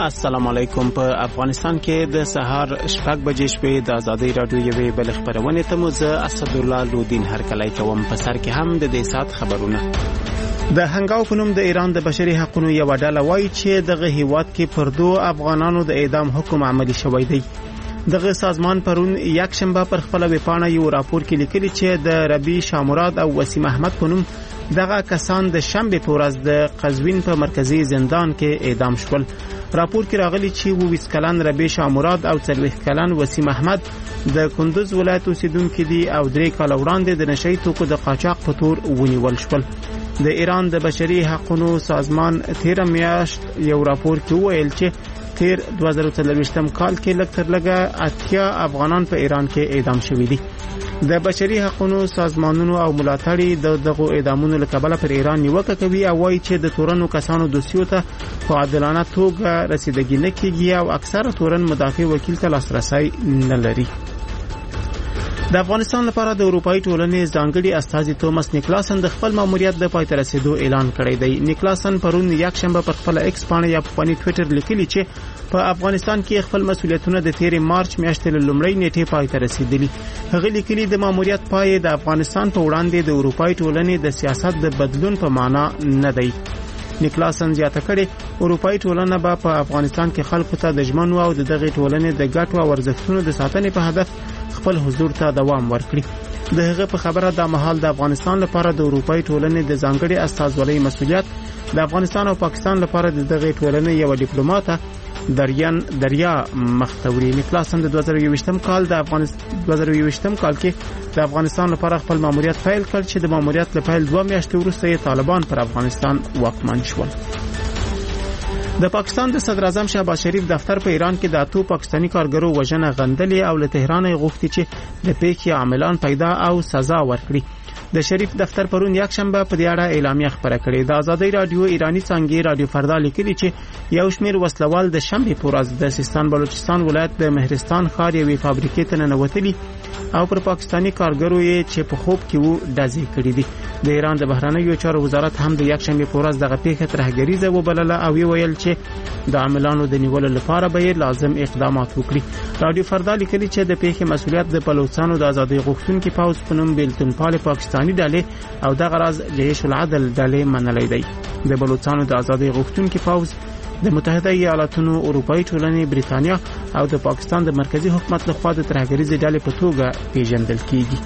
السلام علیکم. په افغانستان کې د سهار 6 بجې شپې د ازادي رادیو یوې بل خبرونه ته مو زه اسد الله لودین هرکلی کوم. په سر کې هم د دې سات خبرونه. د هنګاو په نوم د ایران د بشري حقوقو یو ډله وایي چې دغه هیواد کې پر 2 افغانانو د اعدام حکم عملی شوی دی. دغه سازمان پرون یک شنبه پر خپل ویبپاڼه یو راپور کې لیکلی چې د ربی شامراد او وسیم احمد په نوم دغه کسان د شنبه په ورځ د قزوین په مرکزی زندان کې اعدام شول. راپور کې راغلی چې 22 کلن ربی شامراد او 40 کلن وسیم احمد د کندوز ولایت اوسیدونکو دي او 3 کال وړاندې د نشئی توکو د قاچاق په تور ونیول شول. د ایران د بشري حقوقو سازمان 13 میاشت یو راپور کې ویل چې تیر 2023 کال کې لږ تر لږه 80 افغانان په ایران کې اعدام شوي دي. د بشري حقوقو سازمانونو او ملاتړي دغه اعدامونو له کبله پر ایران نیوکه کوي او وايي چې د تورنو کسانو دوسیو ته په عادلانه توګه رسیدګي نه کیږي او اکثره تورن مدافع وکیل ته لاسرسي نه لري. د افغانستان لپاره د اروپאי ټولنې ځانګړي استازي توماس نیکلاسن د خپل ماموریت د پای ته رسیدو اعلان کړی دی. نیکلاسن پرون یک شنبه پر خپل ایکس باندې یا په ټوئیټر لیکلی چې په افغانستان کې خپل مسؤلیتونه د 13 مارچ میاشتې له لومړۍ نیټې پای ته رسیدلي. هغه لیکلی د ماموریت پای د افغانستان په وړاندې د اروپאי ټولنې د سیاست د بدلون په معنا نه دی. نیکلاسن زیاته کړي اروپאי ټولنه به په افغانستان کې خلکو ته د ژمنو او دغه ټولنې د ګټو او ارزښتونو د ساتنې په هدف خپل حضور ته دوام ورکړي. د هغه په خبره د مهال د افغانستان لپاره د اروپאי ټولنې د ځانګړي استازولۍ مسؤلیت د افغانستان او پاکستان لپاره د دغه ټولنې یو ډیپلوماټ دریا مختوري. نیکلاسن د 2020 کال کې د افغانستان لپاره خپل ماموریت فعال کړ چې د ماموریت له پیل 2 میاشتې وروسته طالبان پر افغانستان واکمن شول. د پاکستان د صدر اعظم شهباز شریف دفتر په ایران کې د 8 پاکستانی کارګرو وژنه غندلې او له تهران غوښتي چې د پیښې عاملان پیدا او سزا ورکړي. د شریف دفتر پرون یک شنبه په دې اړه اعلامیه خبره کړې. د ازادي رادیو ایرانی څنګه رادیو فردا لیکلي چې یو شمیر وسلوال د شنبه په ورځ د سیستان بلوچستان ولایت د مهرستان ښار یوې فابریکې ته ننوتلي او پر پاکستانی کارګرو یې چې په خوب کې وو ډزې کړې دي. د ایران د بهرنیو چارو وزارت هم د یک شنبه په ورځ دغه پیښه ترهګریزه وبلله او ویل چې د عاملانو د نیولو لپاره به لازم اقدامات وکړي. رادیو فردا لیکلي چې د پیښې مسؤلیت د بلوچستانو د ازادي غوښتونکو پوځ په نوم بیلتون پال پاکستانی ډلې او د غرض جيش العدل ډلې منلې دی. د بلوچستانو د ازادي غوښتونکو پوځ د متحده ایالاتونو اروپאי ټولنې بریتانیا او د پاکستان د مرکزی حکومت لخوا د ترهګریزې ډلې په توګه پیژندل کیږي.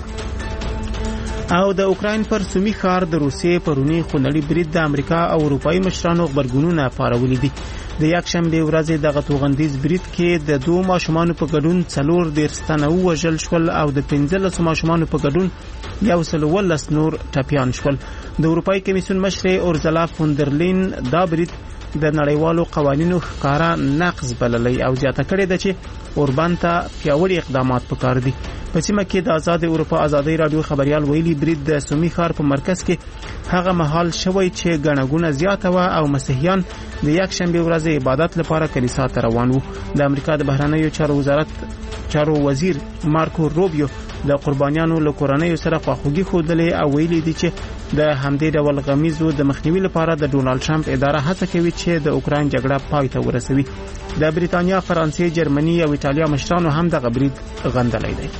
او د اوکراین پر سومي ښار د روسیې پرونی خونړی برید د امریکا او اروپאי مشرانو خبرګونونه پارولې دي. د یک شنبه ورځ دغه توغندیز برید کې د 2 ماشومان په ګډون 4 تنه وژل شول او د 15 ماشومان په ګډون 113 نور ټپيان شول. د اروپאי کمیسیون مشر اورزلا فوندرلین دا برید د نړیوالو قوانینو ښکارا نقض بللی او زیاته کړې ده چې اوربان ته پیاوړي اقدامات پکار دي. په سیمه کې د آزاد اروپا ازادي رادیو خبريال ویلي برید د سومي ښار په مرکز کې هغه مهال شوی چې غنغونه زیاته و او مسیحیان د یک شنبه ورځ عبادت لپاره کلیسا ته روان وو. د امریکا د بهرنیو چارو وزیر مارکو روبیو د قربانیانو له کورنۍ سره خواخوږي خوده او ویلي دي چې د همدې ډول غمیزو د مخنیوي لپاره د ډونالد ټرمپ اداره هڅه کوي چې د اوکراین جګړه پای ته ورسوي. د بریتانیا، فرانسې، جرمني او ایتالیا مشرانو هم د برید غندلې دي.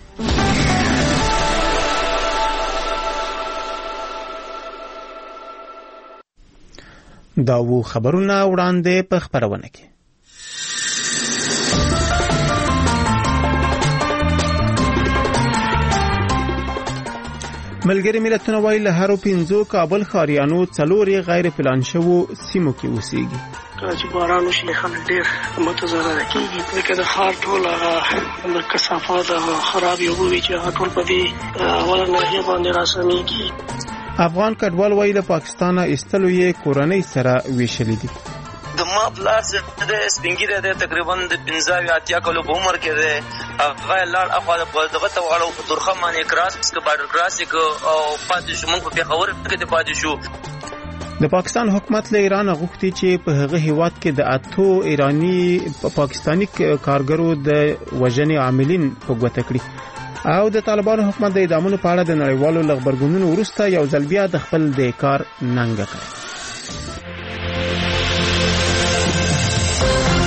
دا وو خبرونه وړاندې په خبرونه کې. ملګری ملتونه وایي له هرو 15 کابل ښاریانو 4 غیر پلان شوو سیمو کې اوسېږي. چې باران وشي خلک ډېر متضرر کېږي. لکه د ښار ټول هغه کثافات خراب یو وي چې هغه ټول په دې اوله ناحیه باندې راسمیږي. افغان کډوال وایي له پاکستانه ایستلو یې کورنۍ سره ویشلې دي. د ما پلاس د سپینګیره د تقریبا د 15-80 کلو په عمر کې ده. هغه لار اخوا دغه ته وړو په ترخه باندې کراس کې بارډر کراس او پاتې شو. موږ په پیښور کې د پاتې شو. د پاکستان حکومت له ایران غوښتي چې په هغه هیواد کې د 8 ایرانی پاکستانی کارګرو د وژنې عاملین په ګوته کړي او د طالبانو حکومت د اعدامونو په اړه د نړیوالو خبرګونونو وروسته یو ځل بیا د خپل د کار ننګه کړ.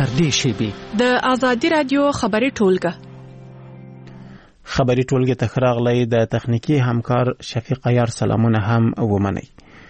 نږدې شیبې. د آزادي رادیو خبري ټولګه ته راغلی د تخنیکی همکار شفیق عیار سلامونه هم ومنئ.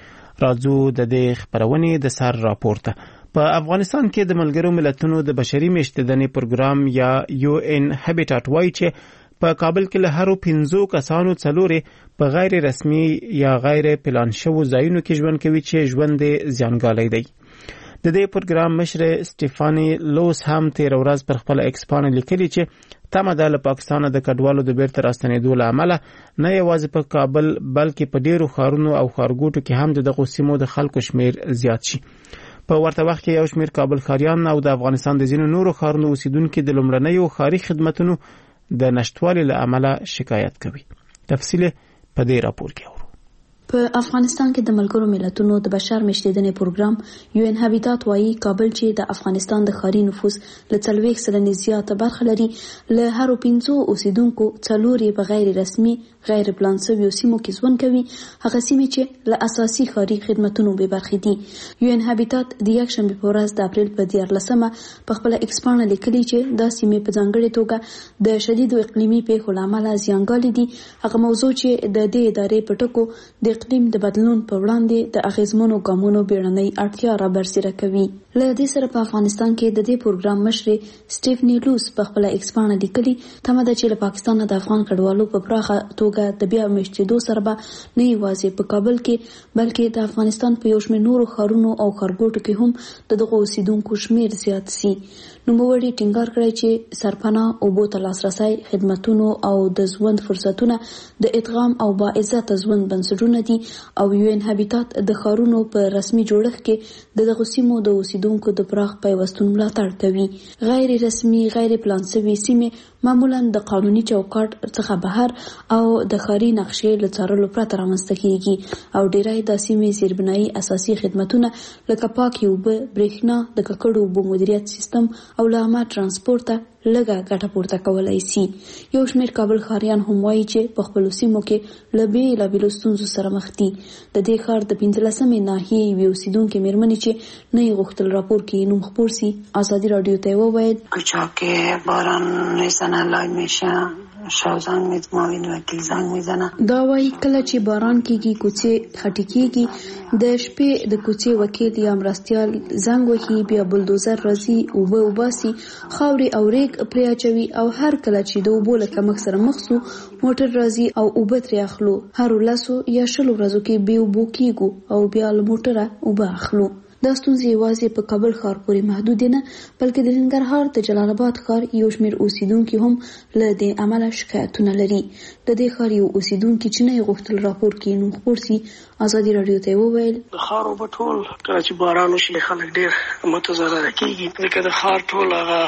راځو د دې خبرونې د سر راپورته. په افغانستان کې د ملګرو ملتونو د بشري میشتېدنې پروګرام یا UN Habitat وایي چې په کابل کې له هرو 15 کسانو 4 په غیر رسمي یا غیر پلان شوو ځایونو کې ژوند کوي چې ژوند زیانګالی دی. د دې پروګرام مشر سټيفاني لوس هم تیر ورځ پر خپل ایکس باندې لیکلي چې تمه ده له پاکستان د کډوالو د بیرته راستنېدو له امله نه یوازې په کابل بلکې په ډیرو ښارونو او ښارګوټو کې هم دغه سیمو د خلکو شمیر زیات شي. په ورته وخت کې یو شمیر کابل ښاریان او د افغانستان د ځینو نورو ښارونو اوسیدونکو د لومړنیو ښاري خدماتو د نشټوالي له امله شکایت کوي. تفصیل په دې راپور کې اورو. په افغانستان کې د ملګرو ملتونو د بشر میشتېدنې پروګرام UN Habitat وایي کابل چې د افغانستان د ښاري نفوس له 40% زیاته برخه لري، له هرو 15 اوسیدونکو 4 په غیر رسمي غیر پلان شویو سیمو کې ژوند کوي، هغه سیمې چې له اساسي ښاري خدماتو به برخې دي. UN Habitat د یکشنبه په ورځ د اپریل په 14مه په خپل ایکس باندې لیکلي چې دا سیمې په ځانګړې توګه د شدید اقلیمي پیښو له امله زیانګالې دي. هغه موضوع چې د دې ادارې په ټکو د اقلیم د بدلون په وړاندې د اغیزمنو ګامونو بیړنۍ اړتیا را برسېره کوي. له دې سره په افغانستان کې د دې پروګرام مشر سټيفني لوس په خپل ایکس باندې لیکلي تمه ده چې له پاکستان د افغان کډوالو په پراخه توګه د بیا میشتېدو سره به نه یوازې په کابل کې بلکې د افغانستان په یو شمېر نورو ښارونو او ښارګوټو کې هم دغه اوسیدونکو شمیر زیات شي. نوموړي ټینګار کړی چې سرپناه اوبو ته لاسرسی، خدماتونو او د ژوند فرصتونه د ادغام او باعزته ژوند بنسټونه دي او UN Habitat د ښارونو په رسمي جوړښت کې دغه سیمو د اوسیدونکو د پراخ پیوستون ملاتړ کوي. غیر رسمي غیر پلان شوي سیمې معمولا د قانوني چوکاټ څخه بهر او د ښاري نقشې له څارلو پرته رامنځته کیږي او ډیری د سیمې زیربنایي اساسي خدماتونه لکه پاکې اوبه، برېښنا، د ککړو اوبو مدیریت سیستم او له عامه ترانسپورت لږه ګټه پورته کولای شي. یو شمېر کابل ښاریان هم وایي چې په خپلو سیمو کې له بېلابېلو ستونزو سره مخ دي. د دې ښار د 15مې ناحیې یوې اوسیدونکې مېرمنې چې نه یې غوښتل راپور کې نوم خپور سي ازادي راډیو ته وویل کوچا کې باران میزنه لای میشه شاوزنگ میزنه وکیل زنگ میزنه. دا وایي کله چې باران کېږي کوڅې خټې کېږي، د شپې د کوڅې وکیل یا مرستیال زنګ وهي، بیا بلدوزر راځي، اوبه وباسي، خاورې او ریګ پرې اچوي او هر کله چې د اوبو له کمښت سره مخ سو موټر راځي او اوبه ترې اخلو. هر 10 یا 20 ورځو کې بې اوبو کېږو او بیا له موټره اوبه اخلو. دا ستونزې یوازې په کابل ښار پورې محدود نه بلکې د ننګرهار د جلال آباد ښار یو شمېر اوسیدونکي هم له دې عمله شکایتونه لري. د دې ښار یو اوسیدونکي چې نه یې غوښتل راپور کې نوم خپور سي ازادي راډیو ته وویل د ښار اوبه ټول کله چې باران وشي خلک ډېر متضرره کېږي، ځکه د ښار ټول هغه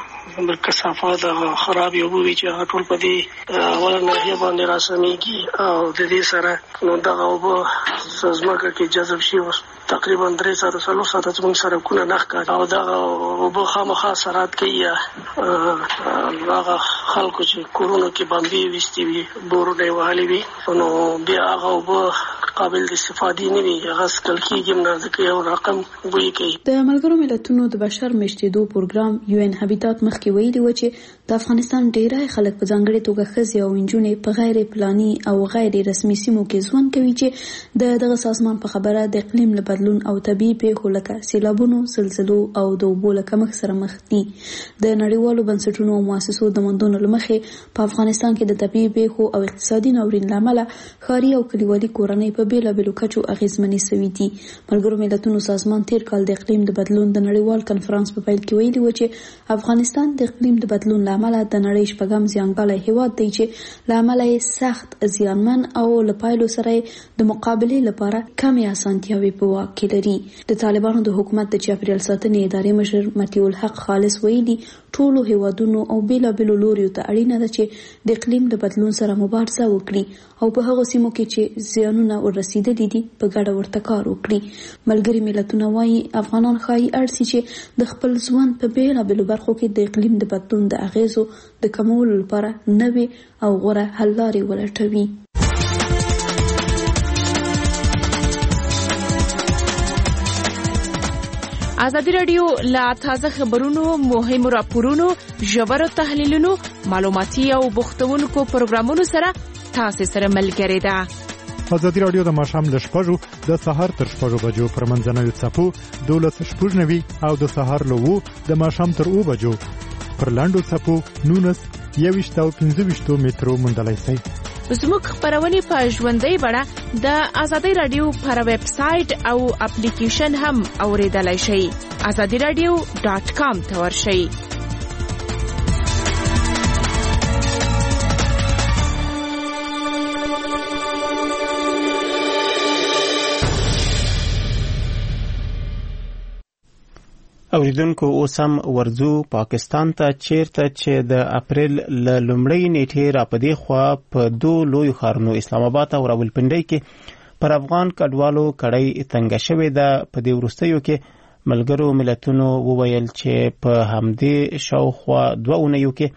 کثافات خراب اوبه وي چې ټول په دې اوله ناحیه باندې راسمیږي او د دې سره نو دغه اوبه ځمکه کې جذب شي. تقریبا 300 ساعته زموږ سړکونه نه ښکاري او دغه اوبه خامخا سرعت کوي. هغه خلکو چې کورونو کې بمبې ویستې وي، بورونه یې وهلي وي، نو بیا هغه اوبه قابل د استفادې نه وي، هغه څښل کېږي نه، ځکه یو رقم بوی کوي. د ملګرو ملتونو د بشر میشتېدو پروګرام UN Habitat مخکې ویلي و چې د افغانستان ډیری خلک په ځانګړې توګه ښځې او نجونې په غیر پلاني او غیر رسمي سیمو کې ژوند کوي چې دغه سازمان په خبره د اقلیم له بدلون او طبیعي پیښو لکه سیلابونو، زلزلو او د اوبو له کمښت سره مخ دي. د نړیوالو بنسټونو او مؤسسو د موندنو له مخې په افغانستان کې د طبیعي پیښو او اقتصادي ناورین له امله ښاري او کلیوالي کورنۍ په بېلابېلو کچو اغېزمنې شوي دي. ملګرو ملتونو سازمان تیر کال د اقلیم د بدلون د نړیوال کنفرانس په پیل کې ویلي و چې افغانستان د اقلیم د بدلون له امله د نړۍ 8م زیانګالی هیواد دی چې له امله یې سخت زیانمن او له پایلو سره د مقابلې لپاره کمې اسانتیاوې په واک کې لري. د طالبانو د حکومت د چاپیریال ساتنې ادارې مشر مطیع الحق خالص ویلي ټولو هیوادونو او بیلابېلو لوریو ته اړینه ده چې د اقلیم د بدلون سره مبارزه وکړي او په هغو سیمو کې چې زیانونه ورسېدلي دي په ګډه ورته کار وکړي. ملګري ملتونه وایي افغانان ښایي اړ شي چې د خپل ژوند په بیلابېلو برخو کې د اقلیم د بدلون د اغیزو د کمولو لپاره نوې او غوره حل لارې ولټوي. ازادي رادیو لا تازه خبرونو، مهمو راپورونو، ژورو تحلیلونو، معلوماتي او بوختونکو پروګرامونو سره تاسو سره ملګری ده. ازادي رادیو د ماښام له 6 د سهار تر 6 بجو پر منځنوي څپو 12:90 او د سهار له 2 د ماښام تر 2 بجو پر لاندو څپو 19:15 مترو مندلای شي. زموږ خبرونه په ژوندۍ بڼه د ازادي رادیو پر ویب سټ او اپلیکیشن هم اوریدلای شئ. azadiradio.com ته ورشئ. اوریدونکو اوس هم ورځو پاکستان ته چیرته چې د اپریل ل لومړۍ نیټې را پدې خوا په دوه لوی ښارونو اسلام آباد او راولپنډۍ کې پر افغان کډوالو کړۍ تنګه شوې ده. په دې وروستیو کې ملګرو ملتونو وویل چې په همدې شاوخوا 2 اونیو کې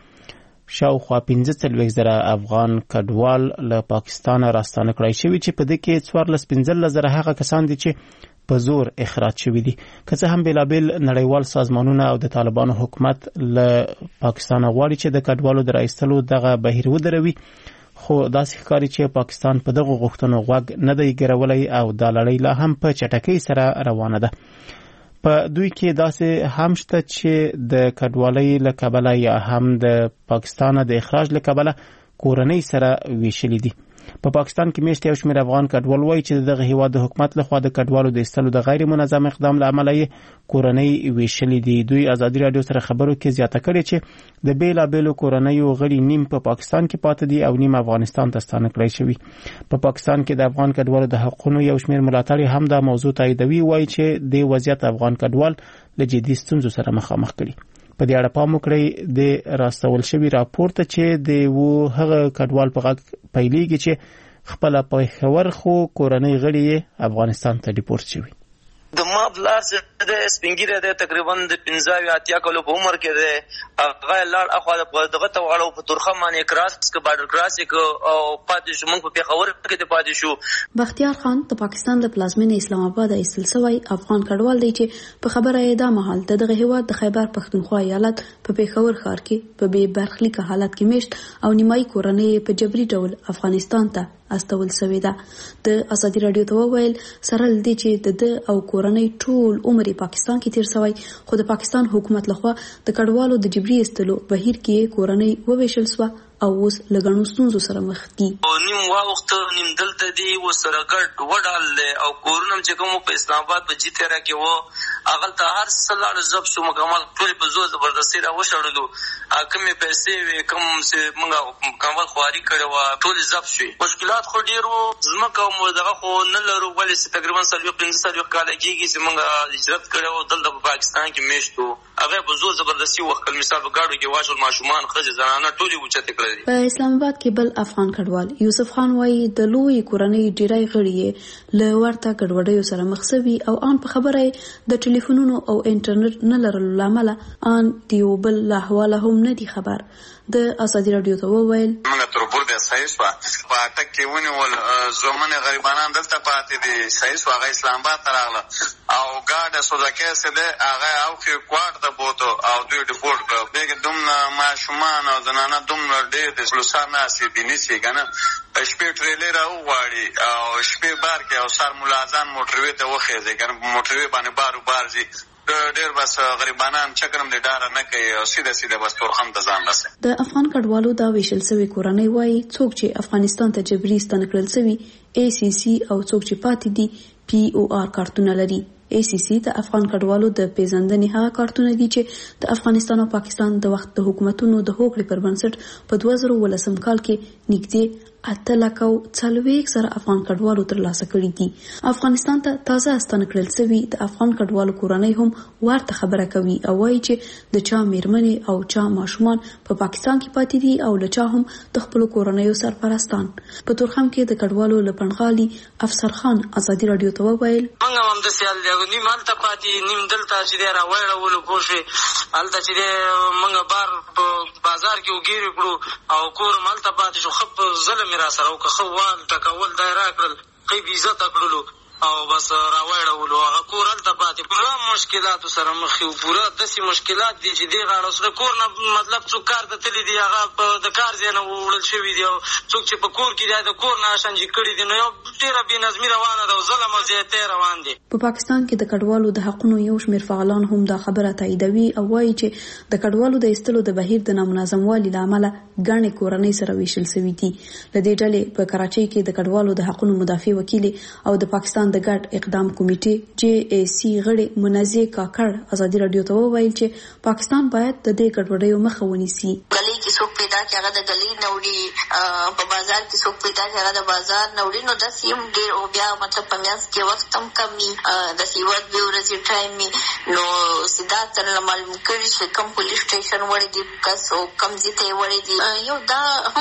شاوخوا 15,000 افغان کډوال له پاکستان راستانه کړای شوي چې په دې کې 14,000 هغه کسان دي چې په زور اخراج شوي دي. که څه هم بېلابېل نړیوال سازمانونه او د طالبانو حکومت له پاکستان غواړي چې د کډوالو د راایستلو دغه بهیر ودروي، خو داسې ښکاري چې پاکستان په دغه غوښتنو غوږ نه دی ګرولای او دا لړۍ لا هم په چټکۍ سره روانه ده. په دوی کې داسې هم شته چې د کډوالۍ له کبله یا هم د پاکستان د اخراج له کبله کورنۍ سره ویشلي دي. په پاکستان کې میشته یو شمېر افغان کډوال وایي چې دغه هیواد د حکومت لخوا د کډوالو د ایستلو د غیر منظم اقدام له امله یې کورنۍ ویشلې دي. دوی ازادي رادیو سره خبرو کې زیاته کړې چې د بیلابېلو کورنیو غړي نیم په پاکستان کې پاتې دي او نیم افغانستان ته ستانه کړی شوي. په پاکستان کې د افغان کډوالو د حقوقو یو شمېر ملاتړي هم دا موضوع تاییدوي، وایي چې د وضعیت افغان کډوال له جدي ستونزو سره مخامخ کړي. په دې اړه پام وکړئ د راستول شوي راپور ته چې د هغه کډوال په غږ پیلېږي چې خپل پېښور خو کورنۍ غړي افغانستان ته ډیپورټ شوي. د ما بلار د سپینګیره د تقریبا د 15 کلو په عمر کې ده. هغه لار اخو دغه ته واړو په ترخه باندې کراس کې بارډر کراس او پاتې شو. موږ په پېښور کې د پاتې شو. بختیار خان د پاکستان د پلازمینې اسلام آباد ایستل شوی افغان کډوال دی چې په خبره یې دا مهال دغه هیواد د خیبر پښتونخوا ایالت په پېښور ښار کې په بې برخلیک حالت کې میشت او نیمایي کورنۍ په جبري ډول افغانستان ته استول شوې ده. د ازادي رادیو ته وویل سره لدی چې د او کورنۍ ټول عمر پاکستان کې تیر شوی، خو د پاکستان حکومت لخوا د کډوالو د جبري ایستلو بهیر کې کورنۍ وویشل شو او اوس لګڼو ستونزو سره مخ دي. نیم وخت نیم دلته دی و سره ګډ وډال او کورونم چې کوم په اسلام آباد په جی تیرا کې وو هغه ته هر سلار زب شو مکمل ټول په زور زبردستی را وشړلو. کمې پیسې وې کوم چې موږ مکمل خواري کړو ټول زب شوې. مشکلات خو ډیرو زمکه مو دغه خو نه لرو ولې تقریبا 15 کال کېږي چې موږ هجرت کړو دلته په پاکستان کې میشتو. هغه په زور زبردستی وخت مثال په گاډو کې واښول ماشومان خځې زنانه ټولې اوچته کړې. په اسلام آباد کې بل افغان کډوال یوسف خان وایي د لوی کورنۍ ډیری غړي له ورته ګډوډیو سره مخ شوي او ان په خبره د ټلیفونونو او انټرنیټ نه لرلو لامل ان دیو بل له حواله هم نه دي خبر. د ازادي رادیو ته وویل موږ تر بورده صحیح په اټک کې ونیول زمونه غریبانان دلته پاتې دي. صحیح هغه اسلام آباد ته راغله او ګاډه سوزکه سه ده هغه او کې کوارت د بوتو او دوی ډیپورټ کړ. دغه دومره ماشومان او زنانه دومره ډېر د سلوسار ناسي دي نسی کنه شپې ټریلر او واړي او شپې بار کې او سر ملازم موټروي ته وخېږي کنه موټروي باندې بارځي ډېر بس غریبانان چکرم دې ډار نه کوي او سیده بس تورخم ته ځان رسي. د افغان کډوالو دا ویشل سوي کورنۍ وایي څوک چې افغانستان ته جبري ستنه کړل سوي ACC او څوک چې پاتې دي POR کارتونه لري. ACC د افغان کډوالو د پیژندنې هغه کارتونه دي چې د افغانستان او پاکستان د وخت د حکومتونو د هوکړې پر بنسټ په 2018 کال کې نږدې 8,40,000 افغان کډوالو ترلاسه کړي دي. افغانستان ته تازه ستنه کړل شوي د افغان کډوالو کورنۍ هم ورته خبره کوي او وایي چې د چا میرمنې او چا ماشومان په پاکستان کې پاتې دي او لچا هم د خپل کورنۍ سرپرستان. په تورخم کې د کډوالو لپنغالي افسر خان ازادي رادیو ته وویل موږ هم د سیال دی نیم مالته پاتې نیم دلته چې را وایړولو پوښي الته چې موږ بار په بازار کې وګیرو کړو او کور مالته پاتې شو خپ ظلم را سره او که خوال تکول دایره کړل خې عزت کړلو او بس راوړولو هغه کور هلته پاتې پوره مشکلاتو سره مخ یو پوره داسې مشکلات دي چې دې غاړه اوس د کور نه مطلب څوک کار ته تللي دي هغه د کار ځای نه وړل شوي دي او څوک چې په کور کې دی د کور نه شنجي کړي دي نو یو ډېره بېنظمي روانه ده او ظلم او زیاتی روان دي. په پاکستان کې د کډوالو د حقونو یو شمېر فعالان هم دا خبره تاییدوي او وایي چې د کډوالو د ایستلو د بهیر د نامنظموالي له امله ګڼې کورنۍ سره ویشل شوي دي. له دې ډلې په کراچۍ کې د کډوالو د حقونو مدافع وکیل او د پاکستان د ګډ اقدام کمیټې JAC غړي منزه کاکړ ازادي رادیو ته وویل چې پاکستان باید د دې ګډوډیو مخه ونیسي. گلی کې څوک پیدا چې هغه د گلی نه وړي، په بازار کې څوک پیدا چې هغه د بازار نه وړي، نو داسې هم ډېر او بیا مطلب په میانځ کې وخت هم کم وي، داسې یوه دوې ورځې ټایم وي. نو سیدا سره معلوم کړي چې کوم پولیس سټیشن وړی دي کس او کوم ځای ته یې وړی دي. یو دا هم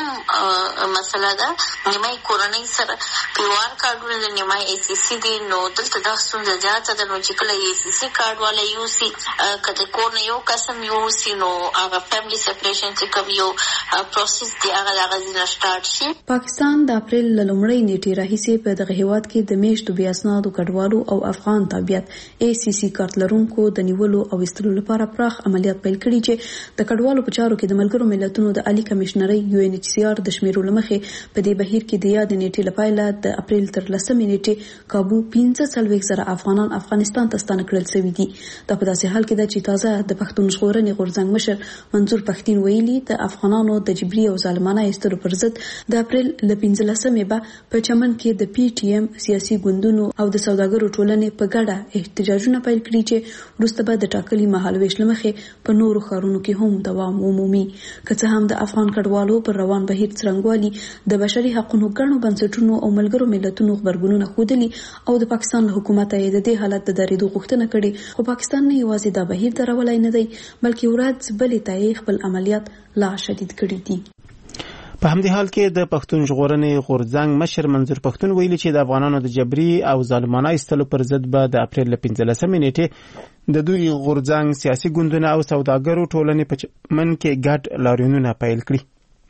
مسله ده. نیمایي کورنۍ سره پیوار کارډونه د نیمایي ACC دي، نو دلته دا ستونزه زیاته ده. نو چې کله ACC کارډ والا یوسي که د کور نه یو کس هم یوسي نو هغه فیملی سپریشن چې کوم یو پروسس دی هغه د هغه ځای نه سټارټ شي. پاکستان د اپریل له لومړۍ نیټې راهیسې په دغه هیواد کې د میشتو بې اسنادو کډوالو او افغان تابعیت ACC کارت لرونکو د نیولو او ایستلو لپاره پراخ عملیات پیل کړي چې د کډوالو په چارو کې د ملګرو ملتونو د عالی کمشنرۍ UNHCR د شمیرو له مخې په دې بهیر کې د یاد نیټې لپاره د اپریل تر 10 نیټې کابو 15,000 افغانان افغانستان ته ستانه کړل شوي دي. دا په داسې حال کې ده چې تازه د پښتون ژغورنې غورځنګ مشر منظور پښتين ویلي د افغانانو د جبري او ظالمانه ایستلو پر ضد د اپریل ل 15مې به په چمن کې د PTM سیاسي ګوندونو او د سوداګرو ټولنې په ګډه احتجاجونه پیل کړي چې وروسته به د ټاکلي مهالويش لمخې په نورو ښارونو کې هم دوام ومومي. که څه هم د افغان کډوالو پر روان بهیر څرنګوالي د بشري حقوقو ګڼو بنسټونو او ملګرو ملتونو خبرګونونه ښودلي او د پاکستان له حکومت یې د دې حالت د درېدو غوښتنه کړې، خو پاکستان نه یوازې دا بهیر درولای نه دی بلکې ورځ بلې ته خپل عملیات لا شدید کړي دي. په همدې حال کې د پښتون ژغورنې غورځنګ مشر منظور پښتون ویلي چې د افغانانو د جبري او ظالمانه ایستلو پر ضد به د اپریل 15 نیټې د دوی غورځنګ سیاسي ګوندونه او سوداګرو ټولنې په من کې ګډ لاریونونه پیل کړي.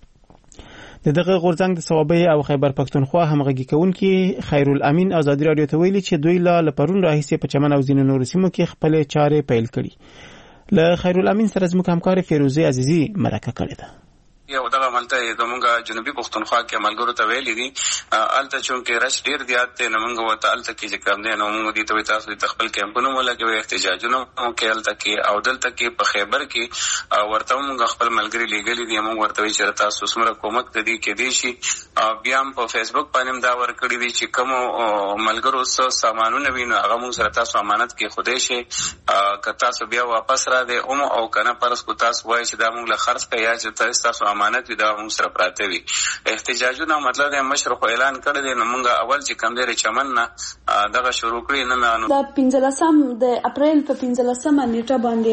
دغه غورځنګ د صوابۍ او خیبر پښتونخوا همغږي کوونکي خیرالامین ازادي رادیو ته ویلي چې دوی له پرون راهیسې په چمن او ځینو نورو سیمو کې خپل چارې پیل کړي. له خیرالامین سره زموږ همکار فیروزه عزیزی مرکه کړې ده. یو دغه ملته زمونږ جنوبي پښتونخوا کې ملګرو ته ویلي دي الته چونکې رش ډېر زیات دی نو موږ ورته الته کې چې کوم دی نو موږ دې ته وایي تاسو د خپل کیمپونو ولګوئ احتجاجونه وکړئ الته کې او دلته کې په خیبر کې ورته موږ خپل ملګري لیږلي دي موږ ورته وایي چې تاسو څومره کومک ته دي کېدی شي. بیا هم په فیسبوک باندې دا ورکړي دي چې کوم ملګرو څه سامانونه وي نو هغه موږ سره تاسو امانت کې خدای شي که تاسو بیا واپس را دي او کنه پرس کو تاسو وایي چې دا موږ له خرڅ کې یا چې تاسو امانت وي دا موږ سره پراته وي. احتجاجونه مطلب د مشر خو اعلان کړی دی نو موږ اول چې کم دی چمن نه دغه شروع کړی نه د 15 د اپریل په 15 نیټه باندې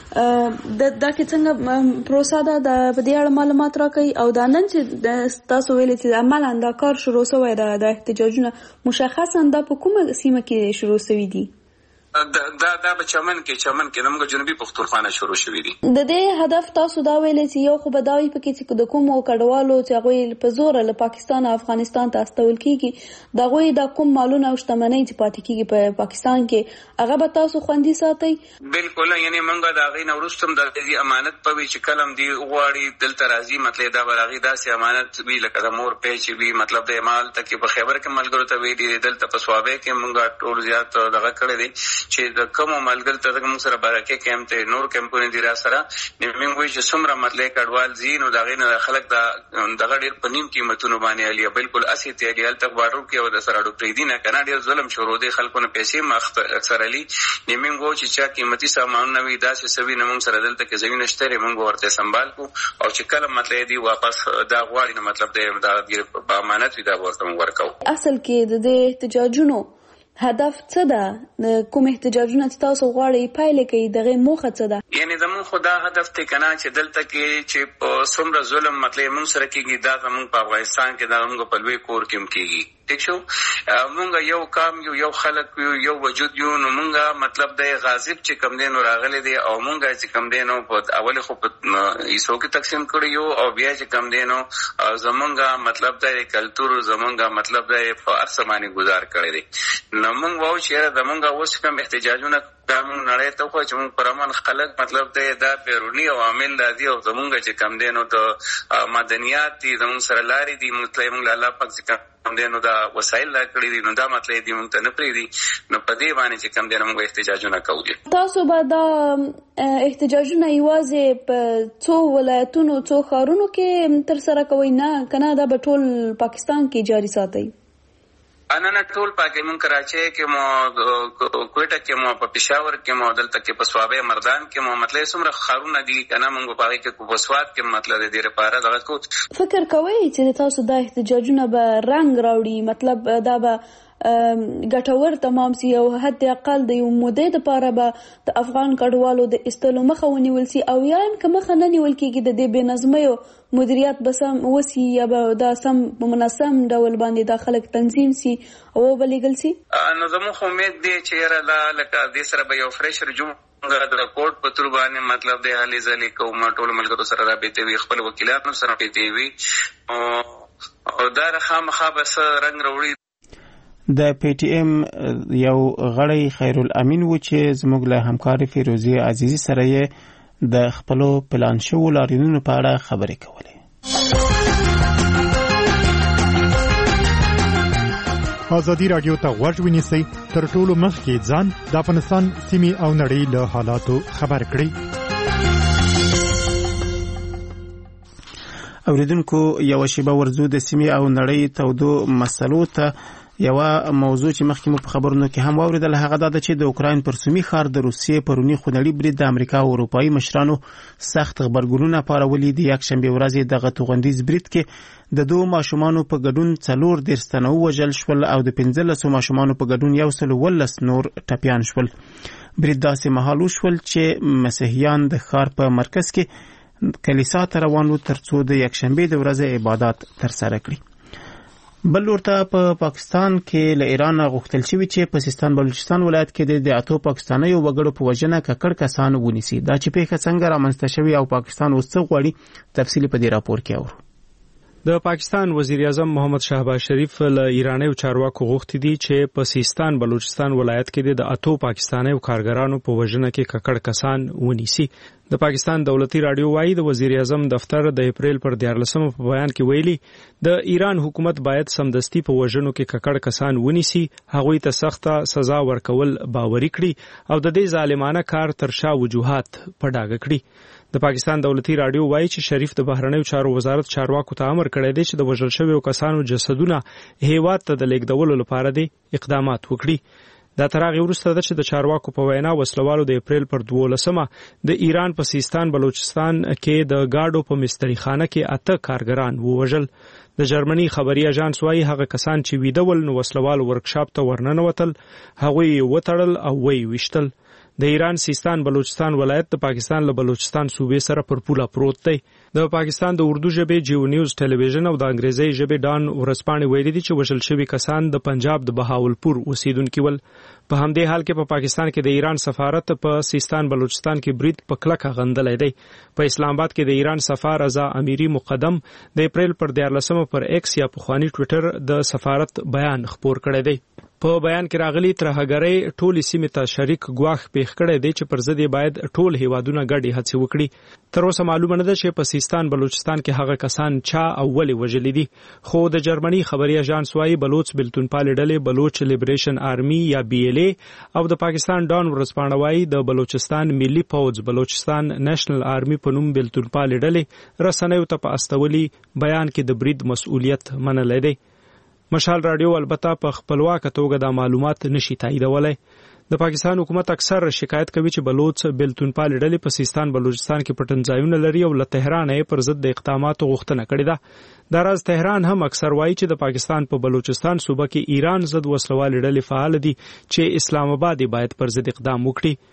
دا کې څنګه پروسه ده د دې اړه معلومات راکړي او دا نن چې تاسو ویلي چې عملاً دا کار شروع شوی د احتجاجونه مشخصاً دا په کومه سیمه کې شروع شوی دي؟ دا به چمن کې موږ جنوبي پښتونخوا نه شروع شوی دي. د دې هدف تاسو دا ویلې چې یو خو بداوی پکې چې د کوم کډوالو چې هغه په زور له پاکستان او افغانستان ته استول کیږي دا غوي د کوم مالونه او شتمنۍ چې پاتې کیږي په پاکستان کې هغه به تاسو خوندي ساتي. بالکل یعنی موږ دا غي نورستم د دې امانت په وی چې کلم دی غواړي دلته راځي مطلب دا ورغي داسې امانت وی لکه د مور پیچ وی مطلب د مال ته کې په خیبر کې ملګرو ته وی دي دلته په صوابه کې موږ ټول زیات دغه کړی دي چې د کوم ملګر ته موږ سره برکه کېم ته نور کمپونی دی را سره موږ وایي چې څومره مطلب کډوال زین او دغه نه خلک دغه ډیر په نیم قیمتونو باندې علي بالکل اسی ته علي تک بارو کې او د سره ډو پریدي نه کنه ډیر ظلم شروع دي خلکو نه پیسې مخ اکثر علي موږ وایو چې چا قیمتي سامان نه وي داسې سوي نه موږ سره دلته کې زمين شته موږ ورته سنبال کو او چې کله مطلب دی واپس دا غواړي نو مطلب د امانت وي دا ورته ورکاو. اصل کې د احتجاجونو هدف څه ده؟ کوم احتجاجونه تاسو غواړئ پایله کې دغه موخه څه ده؟ یعنی زمون خدا هدف ته کنه چې دلته کې چې څومره ظلم مطلب موږ سره کېږي دا زمون په افغانستان کې دا موږ په لوی کور کې کېږي ټیک شو مونږ یو کام یو خلک یو وجود یو نو مونږه مطلب د غاضب چې کم دینو راغلي دي او مونږه چې کم دینو په اول خو په ایسو کې تقسیم کړیو او بیا چې کم دینو زمونږه مطلب د کلچر زمونږه مطلب د فارس باندې گزار کړی دي نو مونږ وو چې زمونږه اوس کوم احتجاجونه کوم نړۍ ته خو چې مونږ پرمن خلک مطلب دا بیرونی عوامل دي او زمونږه چې کم دینو ته مدنیات دي زمونږ سره لاري دي مطلب الله پاک څخه دینو دا وسایل لا کړی دي نو دا مطلب دی مونږ ته نه پری دي نو په دې باندې چې کم دینو موږ احتجاجونه کوو. تاسو به دا احتجاجونه یوازې په څو ولایتونو څو ښارونو کې تر سره کوئ نه کنه دا به ټول پاکستان کې جاری ساتئ؟ انا ټول پاکي مون کراچي کې مو کوټه کې مو په پېښور کې مو دلته کې په صوابه مردان کې مو مطلب څومره خارونه دي کنه مونږ په هغه کې په سواد کې مطلب دې لپاره دغه کو فکر کوي چې تاسو دا احتجاجونه به رنگ راوړي مطلب دا به ګټور تمام سي او حد اقل د یو مودې لپاره به د افغان کډوالو د استلو مخه ونیول سي او یا هم مخه نه نیول کېږي د دې بې نظمۍ مدیریت بسم وسی یا به دا سم منظم ډول باندې د خلک تنظیم سي او بلګل سي. نو زموږ امید دی چې را لکه دې سره به یو فرش رجوع د رپورټ په تر باندې مطلب د حالي ځلې کوم ټول ملګرو سره رابطه وي خپل وکیلانو سره رابطه وي او دا خامخا بس رنگ وروړي. د پی ټی ایم یو غړی خیر الامین و چې زموږ له همکار فیروزی عزیزی سره یې د خپلو پلان شوو لاریونونو په اړه خبرې کولې. ازادي رادیو ته غوږ ونیسئ تر ټولو مخکې ځان د افغانستان سیمې او نړۍ له حالاتو خبر کړئ. اوریدونکو یو شیبه ورزو د سیمې او نړۍ تودو مسلو ته یو موضوع چې مخکې مو په خبرونو کې هم واوریدل هغه دا چې د اوکراین پر سومي ښار د روسیې پرونی خونړي برید د امریکا او اروپایي مشرانو سخت خبرګونونه پارولي دي. یکشنبه ورځ دغه توغندیز برید کې د 2 ماشومانو په ګډون 14 تنه وژل شول او د 15 ماشومانو په ګډون 112 نور ټپيان شول. برید داسې مهال وشول چې مسیحیان د ښار په مرکز کې کلیسا ته روان وو ترڅو د یکشنبه د ورځې عبادت ترسره کړي. بل ورته په پاکستان کې له ایران غوښتل شوی چې په سیستان بلوچستان ولایت کې د 8 پاکستانیو وګړو په وژنه ککړ کسان ونیسي. دا چې پیښه څنګه رامنځته شوی او پاکستان اوس څه غواړي تفصیلی په دې راپور کې اورو. د پاکستان وزیر اعظم محمد شهباز شریف له ایرانیو چارواکو غوښتي دي چې په سیستان بلوچستان ولایت کې د 8 پاکستانیو کارګرانو په وژنه کې ککړ کسان ونیسي. د پاکستان دولتي رادیو وايي د وزیر اعظم دفتر د اپریل پر 14 په بیان کې ویلي د ایران حکومت باید سمدستي په وژنو کې ککړ کسان ونیسي، هغوی ته سخته سزا ورکول باوري کړي او د دې ظالمانه کار تر شا وجوهات په ډاګه کړي. د پاکستان دولتي رادیو وايي چې شریف د بهرنیو چارو وزارت چارواکو ته امر کړی دی چې د وژل شویو کسانو جسدونه هیواد ته د لیږدولو لپاره دي اقدامات وکړي. دا تر هغې وروسته ده چې د چارواکو په وینا وسلوالو د اپریل پر 12 د ایران په سیستان بلوچستان کې د گاډو په مستری خانه کې 8 کارګران ووژل. د جرمني خبري اژانس وايي هغه کسان چې ویډول نو وسلوال ورکشاپ ته ورننوتل هغوی وتړل او وی وشتل. د ایران سیستان بلوچستان ولایت د پاکستان له بلوچستان صوبې سره پر پوله پروت دی. د پاکستان د اردو ژبې جیو نیوز ټلویزیون او د انګریزي ژبې ډان ورځپاڼې ویلي دي چې وژل شوي کسان د پنجاب د بهاولپور اوسیدونکي ول. په همدې حال کې په پاکستان کې د ایران سفارت په سیستان بلوچستان کې برید په کلکه غندلې دی. په اسلام آباد کې د ایران سفیر رضا امیری مقدم د اپریل پر 14 پر ایکس یا پخوانی ټوئیټر د سفارت بیان خپور کړی دی. په بیان کې راغلي ترهګرۍ ټول سیمې ته شریک ګواښ پیښ کړی دی چې پر ضد باید ټول هیوادونه ګډې هڅې وکړي. تر اوسه معلومه نه ده چې په سیستان بلوچستان کې هغه کسان چا او ولې وژلي دي، خو د جرمني خبري اژانس وايي بلوچ بلتونپال ډلې بلوچ لیبریشن آرمي یا بی ال ای او د پاکستان ډان ورځپاڼه وايي د بلوچستان ملي پوځ بلوچستان نېشنل آرمي په نوم بلتونپال ډلې رسنیو ته په استولي بیان کې د برید مسؤلیت منلی دی. مشال رادیو البته په خپلواکه توګه د معلومات نشي تاییدولای. د پاکستان حکومت اکثر شکایت کوي چې بلوچ بلتونپال ډلې په سیستان بلوچستان کې پټنځایونه لري او له تهران یې پر ضد د اقداماتو غوښتنه کړې ده. دا راز تهران هم اکثر وایي چې د پاکستان په بلوچستان صوبه کې ایران ضد وسلوال ډلې فعال دي چې اسلام آباد باید پر ضد اقدام وکړي.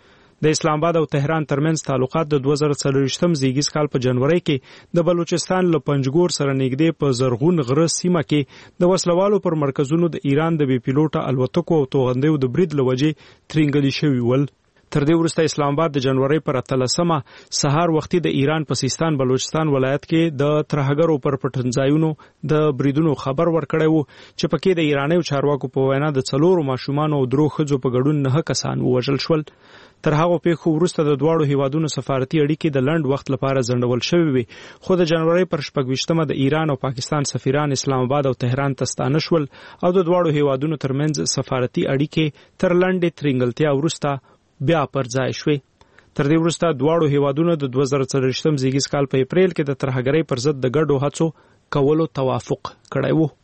د اسلام آباد او تهران ترمنځ تعلقات د 2024م زیږیز کال په جنوري کې د بلوچستان له پنجګور سره نږدې په زرغون غره سیمه کې د وسلوالو پر مرکزونو د ایران د بي پیلوټه الوتکو او توغندیو د برید لوجې ترنګلي شوی ول. تر دې وروسته اسلام آباد د جنوري پر 13مه سهار وختي د ایران په سیستان بلوچستان ولایت کې د ترهګرو پر پټنځایونو د بریدونو خبر ورکړی وو چې پکې د ایرانیو چارواکو په وینا د 4 ماشومان او 3 ښځو په ګډون 9 کسان ووژل شول. تر هغه پیښو وروسته د دواړو هیوادونو سفارتي اړیکې د لنډ وخت لپاره ځنډول شوې وي، خو د جنوري پر 28مه د ایران او پاکستان سفیران اسلام آباد او تهران ته ستانه شول او د دواړو هیوادونو ترمنځ سفارتي اړیکې تر لنډې ترنګلتیا وروسته بیا پر ځای شوې. تر دې وروسته دواړو هیوادونو د 2024م زیږیز کال په اپریل کې د ترهګرۍ پر ضد د ګډو هڅو کولو توافق کړی وو.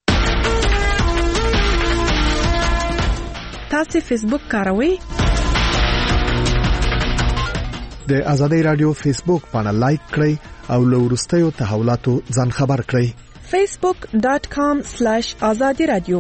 تاسو فیسبوک کاروئ؟ د آزادۍ رادیو فیسبوک باندې لایک کړئ او له وروستیو تحولاتو ځان خبر کړئ. facebook.com/azadi radio.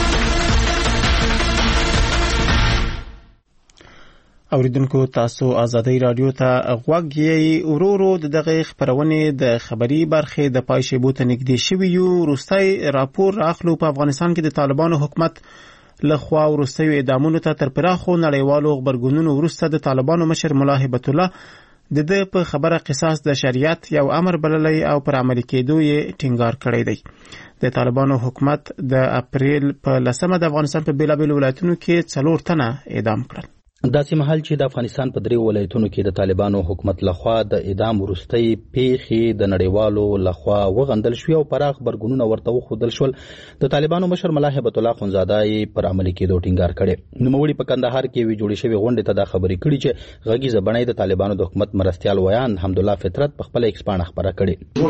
اوریدونکو تاسو آزادۍ رادیو ته غوږ یې ورورو دغه خبرونه د خبري برخې د پای شیبو ته نږدې شوی یو. وروستي راپور راخلو په افغانستان کې د طالبانو حکومت لخوا وروستي اعدامونو ته تر پراخو نړیوالو خبرګونونو وروسته د طالبانو مشر ملا هیبت الله د په خبره قصاص د شریعت یو امر بللی او پر عملي کېدو یې ټینګار کړی دی. د طالبانو حکومت د اپریل په 10مه د افغانستان په بیلابیل ولایتونو کې 4 تنه اعدام کړل. داسې مهال چې د افغانستان په 3 ولایتونو کې د طالبانو حکومت لخوا د اعدام وروستي پیښې د نړیوالو لخوا وغندل شوې او پراخ خبرګونونه ورته وښودل شول. د طالبانو مشر ملا هیبت الله خونزاده پر عملي کېدو ټینګار کړی. نوموړي په کندهار کې وی جوړې شوې غونډې ته دا خبرې کړې چې غږیزه بڼه د طالبانو د حکومت مرستيال ویان حمدالله فطرت په خپل ایکس باندې خبره کړې.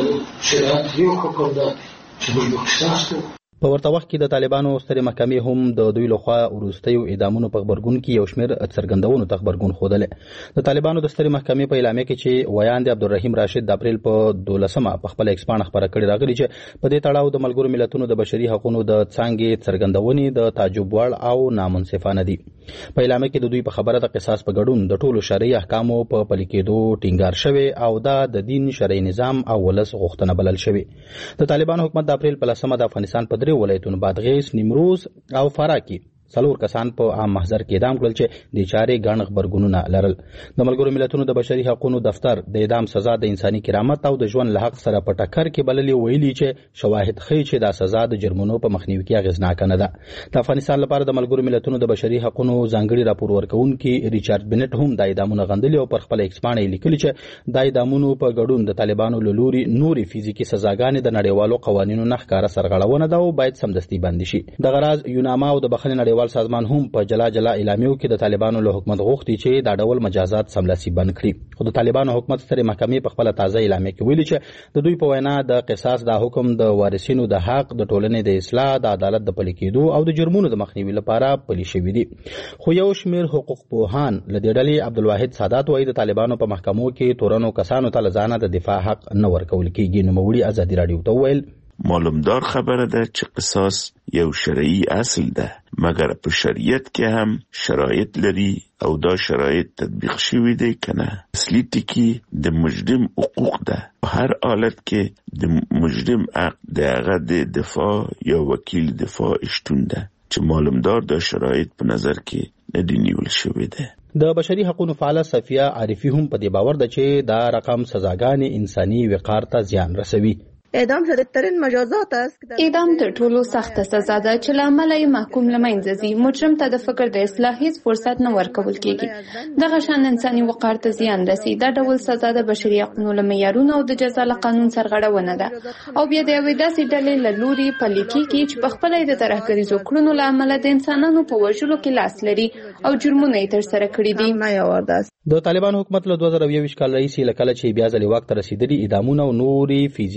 شریعت یو حکم ده چې موږ قصاص کوو. په ورته وخت کې د طالبانو سترې محکمې هم د دوی لخوا وروستیو اعدامونو په خبرګون کې یو شمېر څرګندونو ته خبرګون ښودلی. د طالبانو د سترې محکمې په اعلامیه کې چې ویاند عبدالرحیم راشد د اپریل په 12مه په خپل ایکس باندې خبره کړې راغلي چې په دې تړاو د ملګرو ملتونو د بشري حقوقو د څانګې څرګندونې د تعجب وړ او نامنصفانه دي. په اعلامیه کې د دوی په خبره د قصاص په ګډون د ټولو شرعي احکامو په پلي کېدو ټینګار شوی او دا د دین شرعي نظام او ولس غوښتنه بلل شوی. د طالبانو حکومت د اپریل په 10مه د افغانستان په 3 ولایتونو بادغیس، نیمروز او فراه کې 4 کسان په عام محضر کې اعدام کړل چې د چارې ګڼ خبرګونونه لرل. د ملګرو ملتونو د بشري حقوقو دفتر د اعدام سزا د انساني کرامت او د ژوند له حق سره په ټکر کې بللي ویلي چې شواهد ښیي چې دا سزا د جرمونو په مخنیوي کې اغېزناک نه ده. د افغانستان لپاره د ملګرو ملتونو د بشري حقوقو ځانګړي راپور ورکونکي ریچارډ بنټ هم د اعدامونو غندلي او پر خپل ایکس باندې لیکلي چې د اعدامونو په ګډون د طالبانو له لوري نوري فزیکی سزاګانې د نړیوالو قوانینو نه ښکاره سرغړونه ده او باید سمدستي بند شي. د غراض یوناما او د بخښنې نړیوال سازمان هم په جلا جلا اعلامیو کې د طالبانو له حکومت غوښتي چې دا ډول مجازات سملاسي بند کړي. خو د طالبانو حکومت سترې محکمې په خپل تازه اعلامیه کې ویلي چې د دوی په وینا د قصاص د حکم د وارثینو د حق، د ټولنې د اصلاح، د عدالت د پلي کېدو او د جرمونو د مخنیوي لپاره پلي شوي دي. خو یو شمېر حقوق پوهان له دې ډلې عبدالواحد سادات وایي د طالبانو په محکمو کې تورنو کسانو ته له ځانه د دفاع حق نه ورکول کېږي. نوموړي ازادي راډیو ته وویل معلومدار خبره ده چې قصاص یو شرعي اصل ده، مګر په شریعت کې هم شرایط لري او دا شرایط تطبیق شوي دي کنه. اصلي ټکی د مجرم حقوق ده. په هر حالت کې د مجرم حق د هغه د دفاع یا وکیل دفاع شتون ده چې معلومدار دا شرایط په نظر کې نه دي نیول شوي ده. د بشري حقوقو فعال صفیه عارفی هم په دې باور ده چې دا رقم سزاګانې انساني وقار ته زیان رسوي. اعدام شدیدترین مجازات است. اعدام تر ټولو سخته سزا ده چې له امله یې محکوم له منځه ځي. مجرم ته د فکر د اصلاح هیڅ فرصت نه ورکول کېږي. دغه شان انساني وقار ته زیان رسي. دا ډول سزا د بشري حقوقو له معیارونو او د جزا له قانون سرغړونه ده او بیا د یوې داسې ډلې له لوري پلي کېږي چې په خپله د ترهګریزو کړنو له امله د انسانانو په وژلو کې لاس لري او جرمونه یې ترسره کړي دي. د طالبانو حکومت له 2021 کال راهیسې له کله چې بیا ځلې واک ته رسېدلي اعدامونه او نورې فزیکي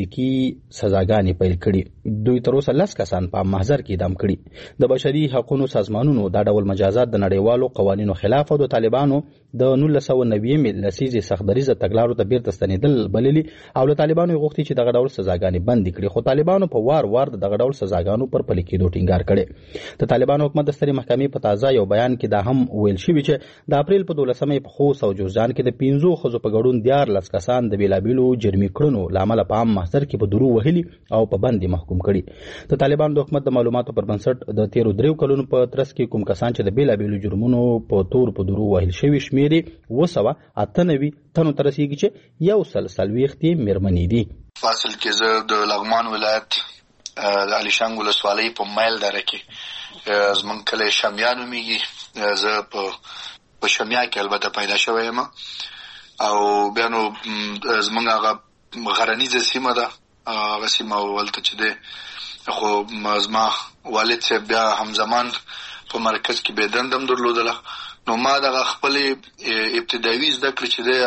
سزاګانې پیل کړي. دوی تر اوسه 10 کسان په محضر کې اعدام کړي. د بشري حقوقو سازمانونو دا ډول مجازات د نړیوالو قوانینو خلاف او د طالبانو د 1990 لسیزې سختدریزه تګلارو ته بیرته ستنېدل بللي او له طالبانو غوښتي چې دغه ډول سزاګانې بند کړي. خو طالبانو په وار دغه ډول سزاګانو پر پلي کېدو ټینګار کړي. د طالبانو حکومت د سترې محکمې په تازه یو بیان کې دا هم ویل شوی چې د اپریل په 12مې په خوست او جوزجان کې د 15 ښځو په ګډون 14 کسان د بیلابیلو جرمي کړنو له امله په عام محضر کې په درو وهلي او په بند محکوم کړي. د طالبانو د حکومت د معلوماتو پر بنسټ د 13 کلونو په ترڅ کې کوم کسان چې د بیلابیلو جرمونو په تور په درو وهل شوی شمیرې 298 تنو ته رسیږي چې 140 میرمنې دي. فاصل کې زه د لغمان ولایت د علي شنګ ولسوالۍ په مایل دره کې زمونږ کلی شمیا نومیږي. زه په شمیا کې البته پیدا شوی یم او بیا نو زمونږ هغه غرنیزه سیمه ده. هغه سیمه ولته چې دی خو زما والد صاحب بیا همزمان په مرکز کې بېدندم درلودله. نو ما دغه خپل ابتدایي زده کړې چې دی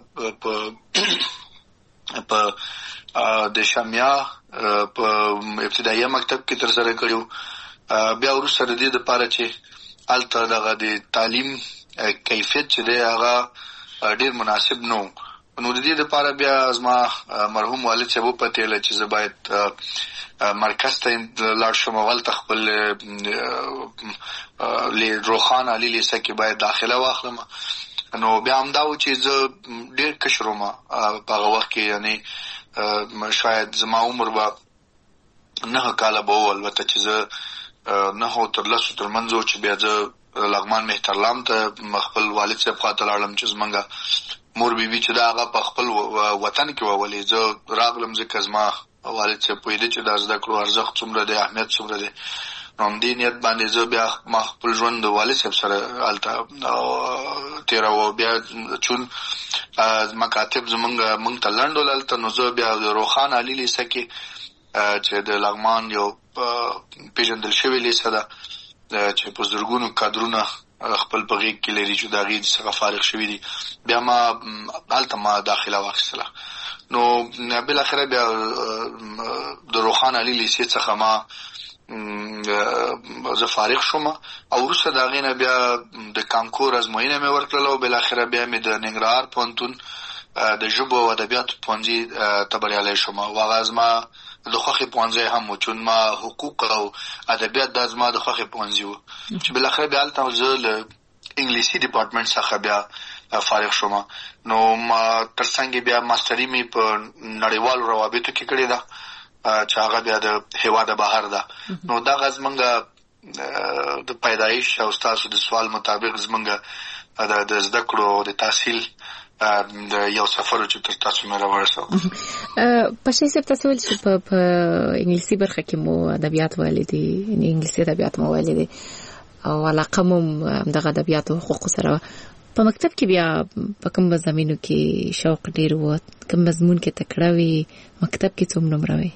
هغه په د شمیا په ابتدایي مکتب کې ترسره کړو. بیا وروسته د دې دپاره چې هلته دغه د تعلیم کیفیت چې دی هغه ډېر مناسب نه و. نو د دې دپاره بیا زما مرحوم والد صاحب وپتېله چې زه باید مرکز ته لاړ شم او هلته خپل روخان علي لیسه کې باید داخله واخلم. نو بیا همدا و چې زه ډېر کشر وم په هغه وخت کې، یعنې شاید زما عمر به 9 کاله به و. البته چې زه 9 تر 10 ترمنځ و چې بیا زه لغمان مهترلام ته خپل والد صاحب خواته لاړم چې زمونږ مور بیبي چې دا هغه په خپل وطن کې وه. ولې زه راغلم ځکه زما والد صاحب پوهېده چې دا زده کړو ارزښت څومره دی، اهمیت څومره دی. نو همدې نیت باندې زه بیا ما خپل ژوند د والد صاحب سره هلته تېراوه. بیا چون مکاتب موږ ته لنډ ول هلته، نو زه بیا د روخان علي لیسه کې چې د لغمان یو پېژندل شوې لیسه ده چې په زرګونو کادرونه خپل په غېږ کې لري چې د هغې څخه فارغ شوي دي، بیا ما هلته ما داخله واخیستله. نو بالاخره بیا د روخان علي لیسې څخه ما زه فارغ شوم او وروسته د هغې نه بیا د کانکور ازموینه مې ورکړله او بالاخره بیا مې د ننګرهار پوهنتون د ژبو او ادبیاتو پوهنځي ته بریالی شوم. او هغه زما د خوښې پوهنځی هم و، چون ما حقوق او ادبیات دا زما د خوښې پوهنځي و چې بالاخره بیا هلته زه له انګلیسي ډپارټمنټ څخه بیا فارغ شوم. نو ما تر څنګ بیا ماسټري مې په نړیوالو روابطو کې کړې ده چې هغه بیا د هېواده بهر ده. نو دغه زمونږ د پیدایش او ستاسو د سوال مطابق زمونږ د زده کړو او د تحصیل د یو سفر چې تر تاسو مې راورسو. پښې صاحب تاسو ویل چې په انګلیسي برخه کې مو ادبیات ویلي دي، یعنې انګلیسي ادبیات مو ویلي دي او علاقه مو همدغه ادبیاتو حقوقو سره وه. په مکتب کې بیا په کوم مضامینو کې شوق ډېر و؟ کوم مضمون کې تکړه وي؟ مکتب کې څوم نمره وي؟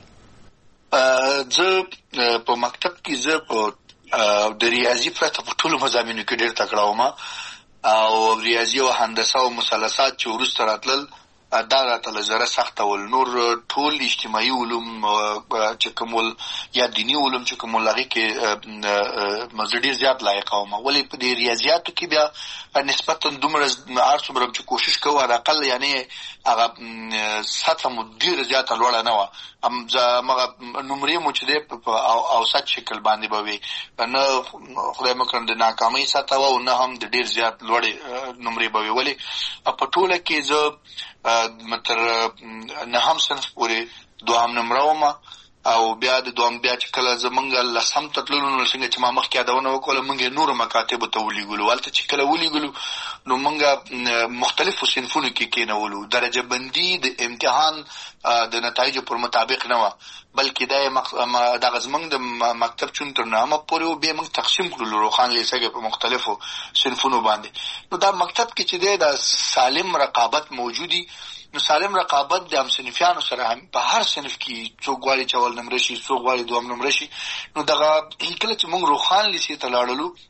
زه په مکتب کې زه د ریاضي پرته په ټولو مضامینو کې ډېر تکړه وم او ریاضي او هندسه او مثلثات چې وروسته راتلل دا راته له زره سخته ول. نور ټول اجتماعي علوم چې کوم ول یا دیني علوم چې کوم ول هغې کې زه ډېر زیات لایقه وم. ولې په دې ریاضیاتو کې بیا نسبتا دومره هر څومره چې کوشش کوو حداقل یعنې هغه سطحه مو ډېره زیاته لوړه نه وه. همغه نمرې مو چې دی په اوسط شکل باندې به وي، نه خدای مه کړه د ناکامۍ سطحه وه او نه هم د ډېر زیات لوړې نمرې به وي. ولې په ټوله کې زه تر 9 صنف پورې 2 نمره وم او بیا د دوهم بیا چې کله زمونږ 10 ته تللو نو څنګه چې ما مخکې یادونه وکړله موږ یې نورو مکاتبو ته ولېږلو. هلته چې کله ولېږلو نو موږ مختلفو صنفونو کې کېنولو. درجه بندي د امتحان د نتایجو پر مطابق نه وه، بلکې دا دغه زمونږ د مکتب چون تر 9 پورې و، بیا موږ تقسیم کړلو روخان لیسه کې په مختلفو صنفونو باندې. نو دا مکتب کې چې دی دا سالم رقابت موجودي. نو سالم رقابت د همصنفیانو سره هم په هر صنف کې څوک غواړي چې اول نمره شي، څوک غواړي 2 نمره شي. نو دغه کله چې موږ روخان لیسې ته لاړلو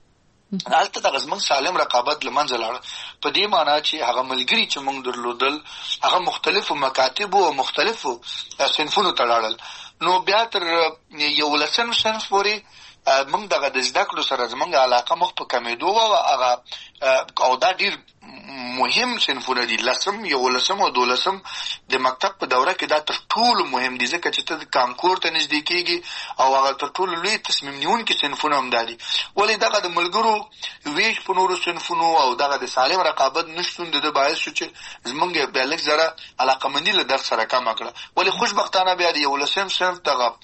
هلته د زموږ سالم رقابت لمنځه لاړ. په دې معنی چې هغه ملګری چې موږ درلودل هغه مختلفو مکاتب او مختلفو صنفونو ته لاړل. نو بیا تر 11 صنف پورې موږ دغه د زده کړو سره زموږ علاقه مخ په کمیدو و. هغه او دا ډیر مهم صنفونه دي. 10 11 او 12 د مکتب په دوره کې دا تر ټولو مهم دي ځکه چې ته د کانکور ته نږدې کېږي او هغه تر ټولو لوی تصمیم نیونکي صنفونه هم دي. ولې دغه د ملګرو ویش په نورو صنفونو او دغه د سالم رقابت نشتون د باعث شو چې زمونږ بیا لږ زره علاقمندي له درس سره کمه کړه. ولې خوشبختانه بیا د 11 صنف دغه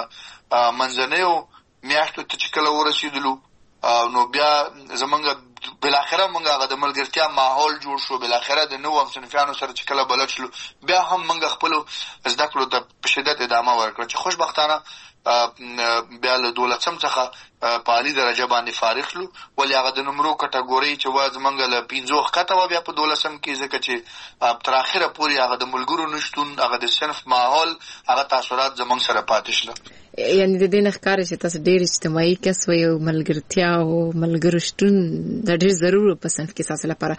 منځنیو میاشتو ته چې کله ورسېدلو نو بیا زمونږ بالاخره موږ هغه د ملګرتیا ماحول جوړ شو. بالاخره د نوو صنفیانو سره چې کله بلد شلو بیا هم موږ خپل زده کړو ته په شدت ادامه ورکړه چې خوشبختانه بیا له 12 څخه په عالی درجه باندې فارغ شلو. ولې هغه د نمرو کټګوري چې واز موږ له 15 کته و بیا په 12 کې ځکه چې تر اخره پورې هغه د ملګرو نشټون هغه د صنف ماحول هغه تاثیرات زموږ سره پاتې شل. یعنی د دې نخکار چې تاسو ډېر اجتماعي کس وي او ملګرتیا او ملګرو شتون د ډېر ضروري په صنف کې تاسو لپاره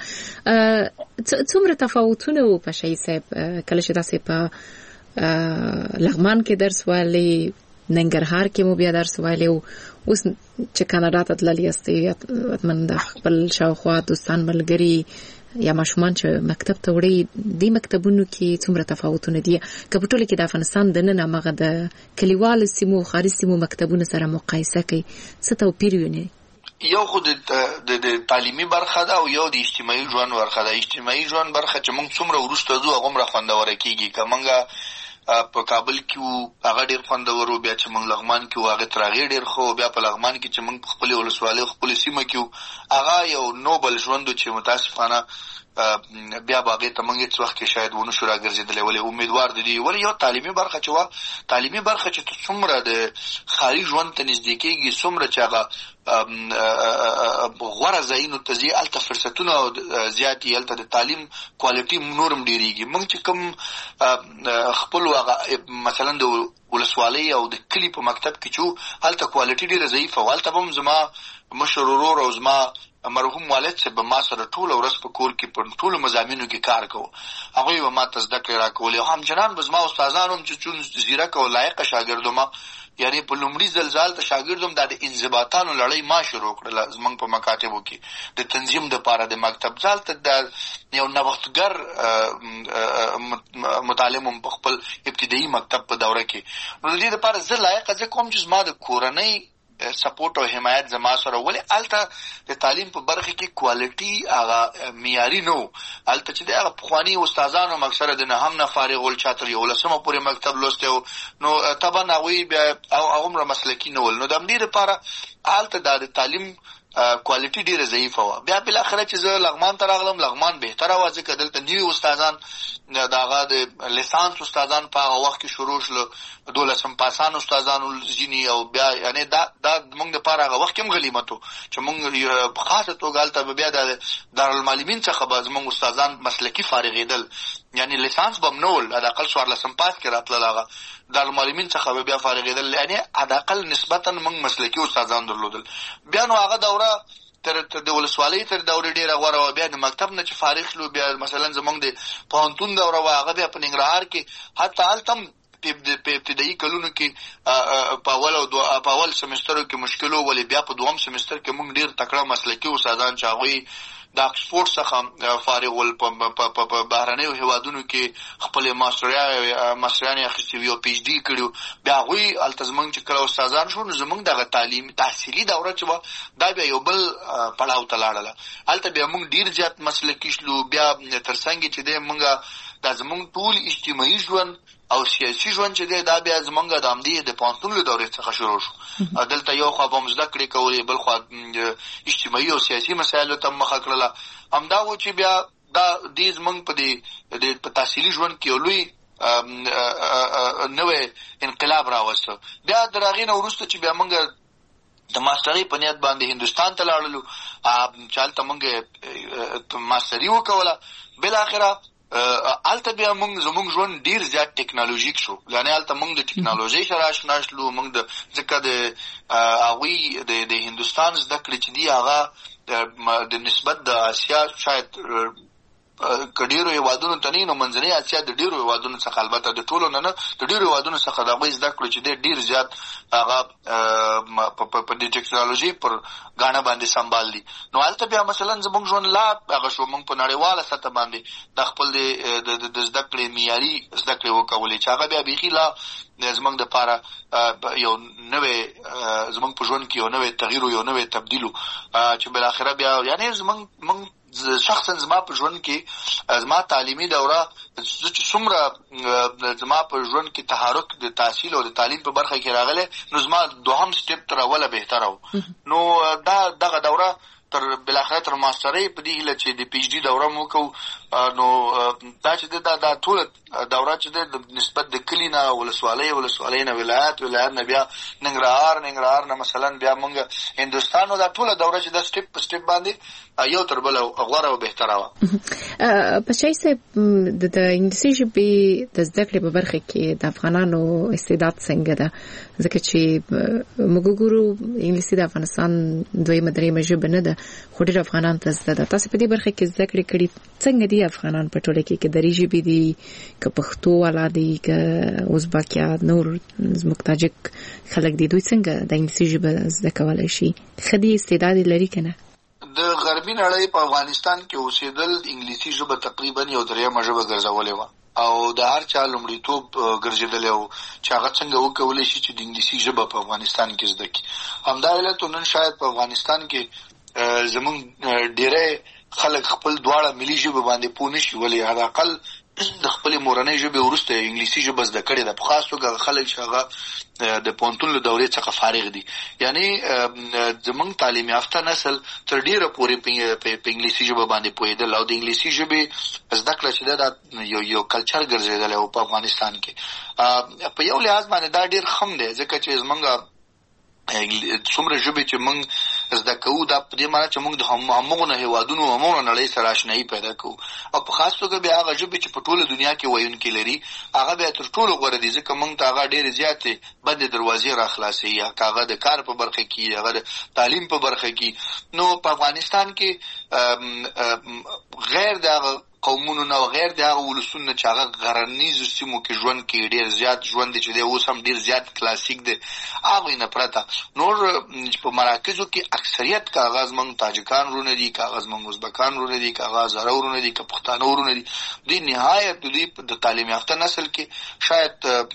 څومره تفاوتونه وو په شي صاحب کله چې تاسو په لغمان کې درس وایي ننګرهار کې مو بیا درس وایي او اوس چې کاناډا ته تللی یاستئ اتمن د خپل شاوخوا دوستان ملګري یا ماشومان چې مکتب ته وړي د مکتبونو کې څومره تفاوتونه دي که په ټوله کې د افغانستان دننه مغه د کلیوالو سیمو خارجي سیمو مکتبونو سره مقایسه کوي څه توپیر ویني؟ یو خو د تعلیمي برخه ده او یو د اجتماعي ژوند برخه ده. اجتماعي ژوند برخه چې موږ څومره وروسته ځو هغه موږ خوندور کیږي. که موږ په کابل کې هغه ډیر خوندور بیا چې موږ لغمان کې هغه تر هغه ډیر خو بیا په لغمان کې چې موږ خپل ولسوالۍ خپل سیمه کې هغه یو نوبل ژوند چې متاسفانه بیا باغې ته موږ هیڅ وخت کې شاید ونه شو راګرځېدلی. ولې امیدوار دي ولې یو تعلیمي برخه چې څومره د خارجي ژوند ته نږدې کېږي څومره چې هغه غوره ځایونو ته ځي هلته فرصتونه زیات دي هلته د تعلیم کوالټي نورم ډېرېږي. موږ چې کوم خپل مثلا د ولسوالۍ او د کلي په مکتب کې چې هلته کوالټي ډېره ضعیفه وه. هلته به هم زما مشر ورور او زما مرحوم والد صاحب به ما سره ټوله ورځ په کور کې په ټولو مضامینو کې کار کوو. هغوی به ما ته زده کړې راکولې او همچنان به زما استادان هم چې چون زیرک او لایقه شاګرد وم یعنې په لومړي ځل ته شاګرد وم دا د انضباطانو لړۍ ما شروع کړله زموږ په مکاتبو کې د تنظیم دپاره د مکتب ځالته د یو نوښتګر متعلم هم په خپل ابتدایي مکتب په دوره کې. نو د دې دپاره زه لایقه زه کوم چې زما د کورنۍ سپورټ او حمایت زما سره. ولې هلته د تعلیم په برخه کې کوالټي هغه معیاري نه و. هلته چې د هغه پخواني استادانو مکسره د نهم نه فارغ ول چا تر 11 پورې مکتب لوستی و نو طبعا هغوی بیا هغومره مسلکي نه ول. نو د همدې دپاره هلته د تعلیم کوالټي ډیره ضعیفه وه. بیا بالاخره چې زه لغمان ته راغلم لغمان بهتره وه ځکه دلته نوي استادان د هغه د لیسانس استادان په هغه وخت کې شروع شول 12 پاسان استادانو ځینې او بیا یعنې دا موږ دپاره هغه وخت کې هم غلیمت و چې موږ په خاصه توګه هلته به بیا د دارالمعلمین څخه به زموږ استادان مسلکي فارغېدل یعنې لیسانس به هم نه ول حداقل 14 پاس کې راتلل هغه دارالمعلمین څخه به بیا فارغېدل یعنې حداقل نسبتا موږ مسلکي استادان درلودل. بیا نو هغه دوره تر د ولسوالۍ تر دورې ډېره غوره وه. بیا د مکتب نه چې فارغ شلو بیا مثلا زموږ د پوهنتون دوره وه هغه بیا په ننګرهار کې حتی هلته هم په ابتدایي کلونو کې په اول سمسترو کې مشکل و. ولې بیا په دوم سمستر کې موږ ډېر تکړه مسلکي استادان چې هغوی د اکسفورډ څخه فارغ ول په بهرنیو هیوادونو کې خپل ماسټریانې اخیستي وي او پی ایچ ډي کړي بیا هغوی هلته زموږ چې کله استادان شو نو زموږ دغه تعلیم تحصیلي دوره چې وه دا بیا یو بل پړاو ته لاړله. هلته بیا موږ ډېر زیات مسلکي شلو. بیا تر څنګ چې دی موږ دا زموږ ټول اجتماعي ژوند او سیاسي ژوند چې دی دا بیا زموږ د همدې د پوهنتون له دورې څخه شروع شو. دلته یو خوا به هم زده کړې کولې بل خوا اجتماعي او سیاسي مسایلو ته مخه کړله. همدا و چې بیا دا دې زموږ په تحصیلي ژوند کې یو لوی نوی انقلاب راوسته. بیا د هغې نه وروسته چې بیا موږ د ماسټرۍ په نیت باندې هندوستان ته لاړلو چې هلته موږ ماسټري وکوله. بالاخره الته بیا زموږ ژوند ډیر زیات ټیکنالوژیک شو. یعنی الته موږ د ټیکنالوژي سره آشنا شلو. موږ د ځکه د هغوی د هندوستان زده کړې چې دي هغه د نسبت د آسیا شاید که ډېرو هېوادونو ته نه نو منځنۍ اسیا د ډېرو هېوادونو څخه البته د ټولو نه د ډېرو هېوادونو څخه د هغوی زده کړو چې دی ډېر زیات هغه په دې ټیکنالوژي پر ګاڼه باندې سمبال دي. نو هلته بیا مثلا زموږ ژوند لا هغه شو. موږ په نړیواله سطح باندې د خپل د زده کړې معیاري زده کړې وکولې چې هغه بیا بیخي لا زموږ دپاره یو نوی زموږ په ژوند کې یو نوی تغییر یو نوی تبدیل چې بالاخره بیا یعنی زموږ شخصا زما په ژوند کې زما تعلیمي دوره چې څومره زما په ژوند کې تحرک د تحصیل او د تعلیم په برخه کې راغلی نو زما دوهم سټیپ تر اوله بهتره و. نو دغه دوره تر بالاخره تر ماسترۍ په دې هیله چې د پی ایچ ډي دوره مو وکړو. نو دا چې دا ټوله دوره چې د نسبت د کلي نه ولسوالۍ نه ولایت نه بیا ننګرهار نه مثلا بیا موږ هندوستان نو دا ټوله دوره چې دا سټیپ په سټیپ باندې یو تر بله غوره او بهتره وه. په شای صاحب د انګلیسي ژبې د زده کړې په برخه کې د افغانانو استعداد څنګه ده؟ ځکه چې موږ ګورو انګلیسي د افغانستان دویمه درېیمه ژبه نه ده خو ډېر افغانان ته زده ده. تاسو په دې برخه کې زده کړې کړي څنګه دي افغانان په ټوله کې؟ که دري ژبې دي که پښتو والا دي که ازبک یا نور زموږ تاجک خلک دي دوی څنګه د انګلیسي ژبه زده کولی شي؟ ښه دي استعداد لري که نه؟ د غربي نړۍ په افغانستان کې اوسېدل انګلیسي ژبه تقریبا یو درېیمه ژبه ګرځولې وه او د هر چا لومړیتوب ګرځېدلی و چې هغه څنګه وکولی شي چې د انګلیسي ژبه په افغانستان کې زده کړي. همدا علت نن شاید په افغانستان کې زموږ ډېری خلک خپل دواړه ملي ژبه باندې پوه نه شي ولې حداقل د خپلې مورنۍ ژبې وروسته انګلیسي ژبه زده کړې ده. په خاص توګه خلک چې هغه د پوهنتون له دورې څخه فارغ دي. یعنی زموږ تعلیم یافته نسل تر ډېره پورې په انګلیسي ژبه باندې پوهېدل او د انګلیسي ژبې زده کړه چې ده یو کلچر ګرځېدلی و په افغانستان کې. په یو لحاظ باندې دا ډېر خم دی ځکه چې زموږ څومره ژبې چې موږ زده کوو دا په دې معنی چې موږ د همغو هېوادونو همغو نړۍ سره اشنایي پیدا کوو او په خاص توګه بیا هغه ژبې چې په ټوله دنیا کې ویونکي لري هغه بیا تر ټولو غوره دي ځکه موږ ته هغه ډېرې زیاتې بدې دروازې راخلاصوي که هغه د کار په برخه کې هغه د تعلیم په برخه کې. نو په افغانستان کې غیر د هغه قومونو نه او غیر د هغه ولسونو نه چې هغه غرنیزو سیمو کې ژوند کوي ډېر زیات ژوند دی چې دی اوس هم ډېر زیات کلاسیک دی. هغوی نه پرته نور په مراکزو کې اکثریت که هغه زموږ تاجکان ورونه دي که هغه زموږ ازبکان ورونه دي که هغه هزاره ورونه دي که پښتانه ورونه دي دوی نهایت دوی د تعلیم یافته نسل کې شاید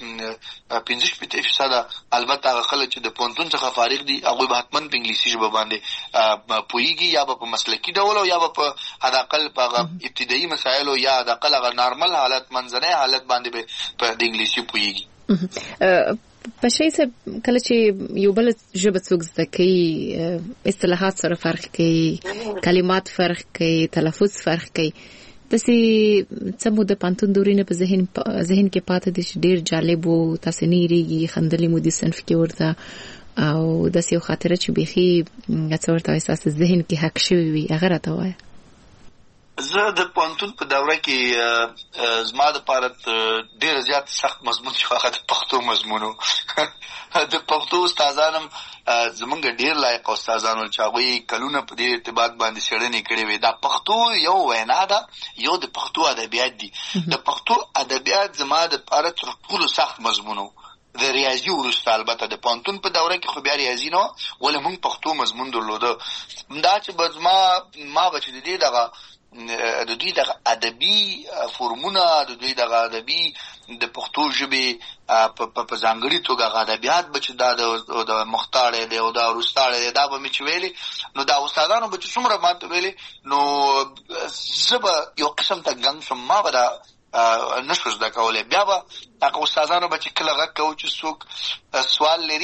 15% البته هغه خلک چې د پوهنتون څخه فارغ دي هغوی به حتما په انګلیسي ژبه باندې پوهېږي یا به په مسلکي ډول او یا به په حداقل په هغه ابتدایي مسایلو یا حداقل هغه نارمل حالت منځنی حالت باندې به په د انګلیسي پوهېږي. په شای صاحب کله چې یو بل ژبه څوک زده کوي اصطلاحات سره فرق کوي کلمات فرق کوي تلفظ فرق کوي داسې څه مو د پوهنتون دورې نه په ذهن کې پاتې دي چې ډېر جالب و تاسې نه هېرېږي خندلي مو دي صنف کې ورته او داسې یو خاطره چې بیخي څه ورته وایي ستاسو ذهن کې حق شوي وي هغه راته ووایه. زه د پوهنتون په دوره کې زما دپاره ډېر زیات سخت مضمون چې هغه د پښتو مضمون و. د پښتو استادان هم زمونږ ډېر لایق استادان ول چې هغوی کلونه په دې ارتباط باندې څېړنې کړې وې. دا پښتو یو وینا ده یو د پښتو ادبیات دي. د پښتو ادبیات زما دپاره تر ټولو سخت مضمون و د ریاضي وروسته. البته د پوهنتون په دوره کې خو بیا ریاضي نه وه ولې موږ پښتو مضمون درلوده. دا چې به ما به چې د دې دغه د دوی دغه ادبي فورمونه د دوی دغه ادبي د پښتو ژبې په ځانګړي توګه هغه ادبیات به چې دا د مختاړی دی او دا وروستاړی دی دا به مې چې ویلې نو دا استادانو به چې څومره ما ته ویلې نو زه به یو قسم ته ګنګ شم ما به دا نشو زده کولی. بیا به هغه استادانو به چې کله غږ کوو چې څوک سوال لري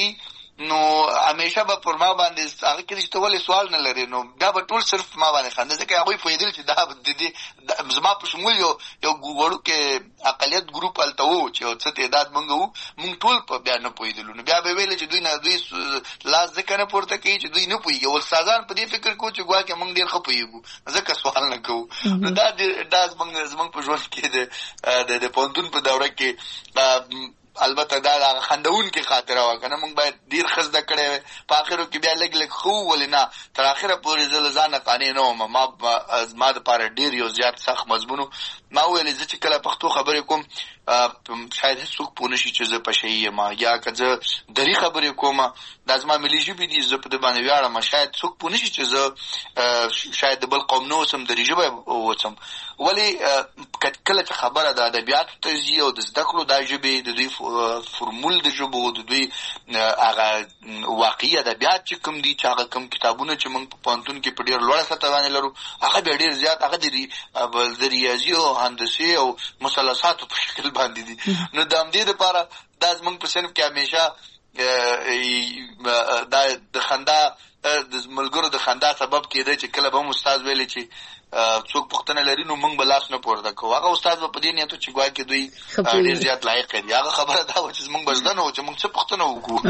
نو همیشه به پر ما باندې هغه کې چې ولې سوال نه لري نو دا به ټول صرف ما باندې خنده ځکه هغوی پوهېدل چې دا د دې زما په شمول یو وړوکی اقلیت ګروپ هلته و چې یو څه تعداد موږ وو موږ ټول په بیا نه پوهېدلو نو بیا به ویل چې دوی لاس ځکه نه پورته کوي چې دوی نه پوهېږي او استادان په دې فکر کوو چې ګواکې موږ ډېر ښه پوهېږو ځکه سوال نه کوو نو دا زموږ په ژوند کې د پوهنتون په دوره کې البته دا خندونکې خاطره وه که نه موږ باید ډېر ښه زده کړی وی په آخرو کې بیا لږ خو ولې نه تر آخره پورې زه له ځانه قانع نه وم ما دپاره ډېر یو زیات سخت مضمون ما وویلې زه چې کله پښتو خبرې کوم شاید هېڅوک پوه نه شي چې زه پشهي یم یا که زه دري خبرې کوم دا زما ملي ژبې دي زه په دې باندې ویاړم شاید څوک پوه نه شي چې زه شاید د بل قوم نه اوسم دري ژبه اوسم ولې کله چې خبره د ادبیاتو ته ځي او د زده کړو دا ژبې د دوی فرمول د ژبو د دوی هغه واقعي ادبیات چې کوم دي چې هغه کوم کتابونه چې موږ په پوهنتون کې په ډېر لوړه سطح باندې لرو هغه بیا ډېر زیات هغه د ریاضي او هندسي او مثلثاتو په شکل باندې دي نو د همدې دپاره دا زموږ په صنف کې همیشه دا د خندا د ملګرو د خندا سبب کېده چې کله به هم استاد ویلې چې څوک پوښتنه لري نو موږ به لاس نه پورته کوو هغه استاد به په دې نیت و چې ګواکې دوی ډېر زیات لایق دي هغه خبره دا وه چې زموږ به زده نه وو چې موږ څه پوښتنه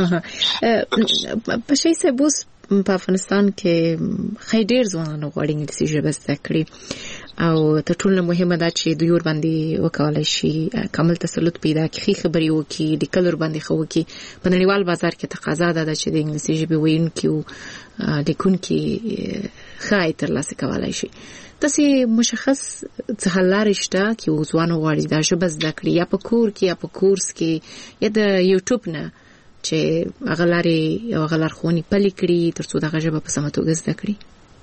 وکړو پشهي صاحب اوس په افغانستان کې ښایي ډېر ځوانان غواړي انګلیسي ژبه زده کړي او تر ټولو مهمه ده چې دوی ورباندې وکولی شي کامل تسلط پیدا کړي ښې خبرې وکړي لیکل ورباندې ښه وکړي په نړیوال بازار کې تقاضا ده چې د انګلیسي ژبې ویونکي او لیکونکي ښه عاید ترلاسه کولی شي داسې مشخص څه حل لارې شته چې ځوان وغواړي دا ژبه زده کړي یا په کور کې یا په کورس کې یا د یوټیوب نه چې هغه لارې او هغه لارښوونې پلي کړي تر څو دغه ژبه په سمه توګه زده کړي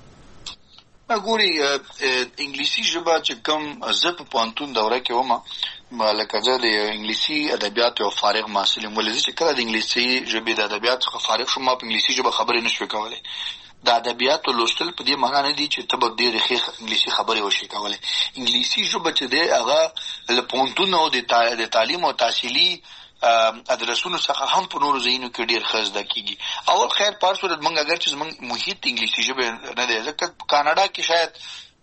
ګوري انګلیسي ژبه چې کوم زه په پوهنتون دوره کې وم لکه زه د انګلیسي ادبیاتو یو فارغ محصل یم ولې چې کله د انګلیسي ژبې د ادبیاتو څخه فارغ شوم ما په انګلیسي ژبه خبرې نشوې کولی د ادبیاتو لوستل په دې معنا نه دي چې ته به ډېرې ښې انګلیسي خبرې وشي کولی انګلیسي ژبه چې دی هغه له پوهنتون او د تعلیم او تحصیلي ادرسونو څخه هم په نورو ځایونو کې ډېر ښه زده کېږي اول خیر په هر صورت موږ اگر چې زموږ محیط انګلیسي ژبې نه دی ځکه په کاناډا کې شاید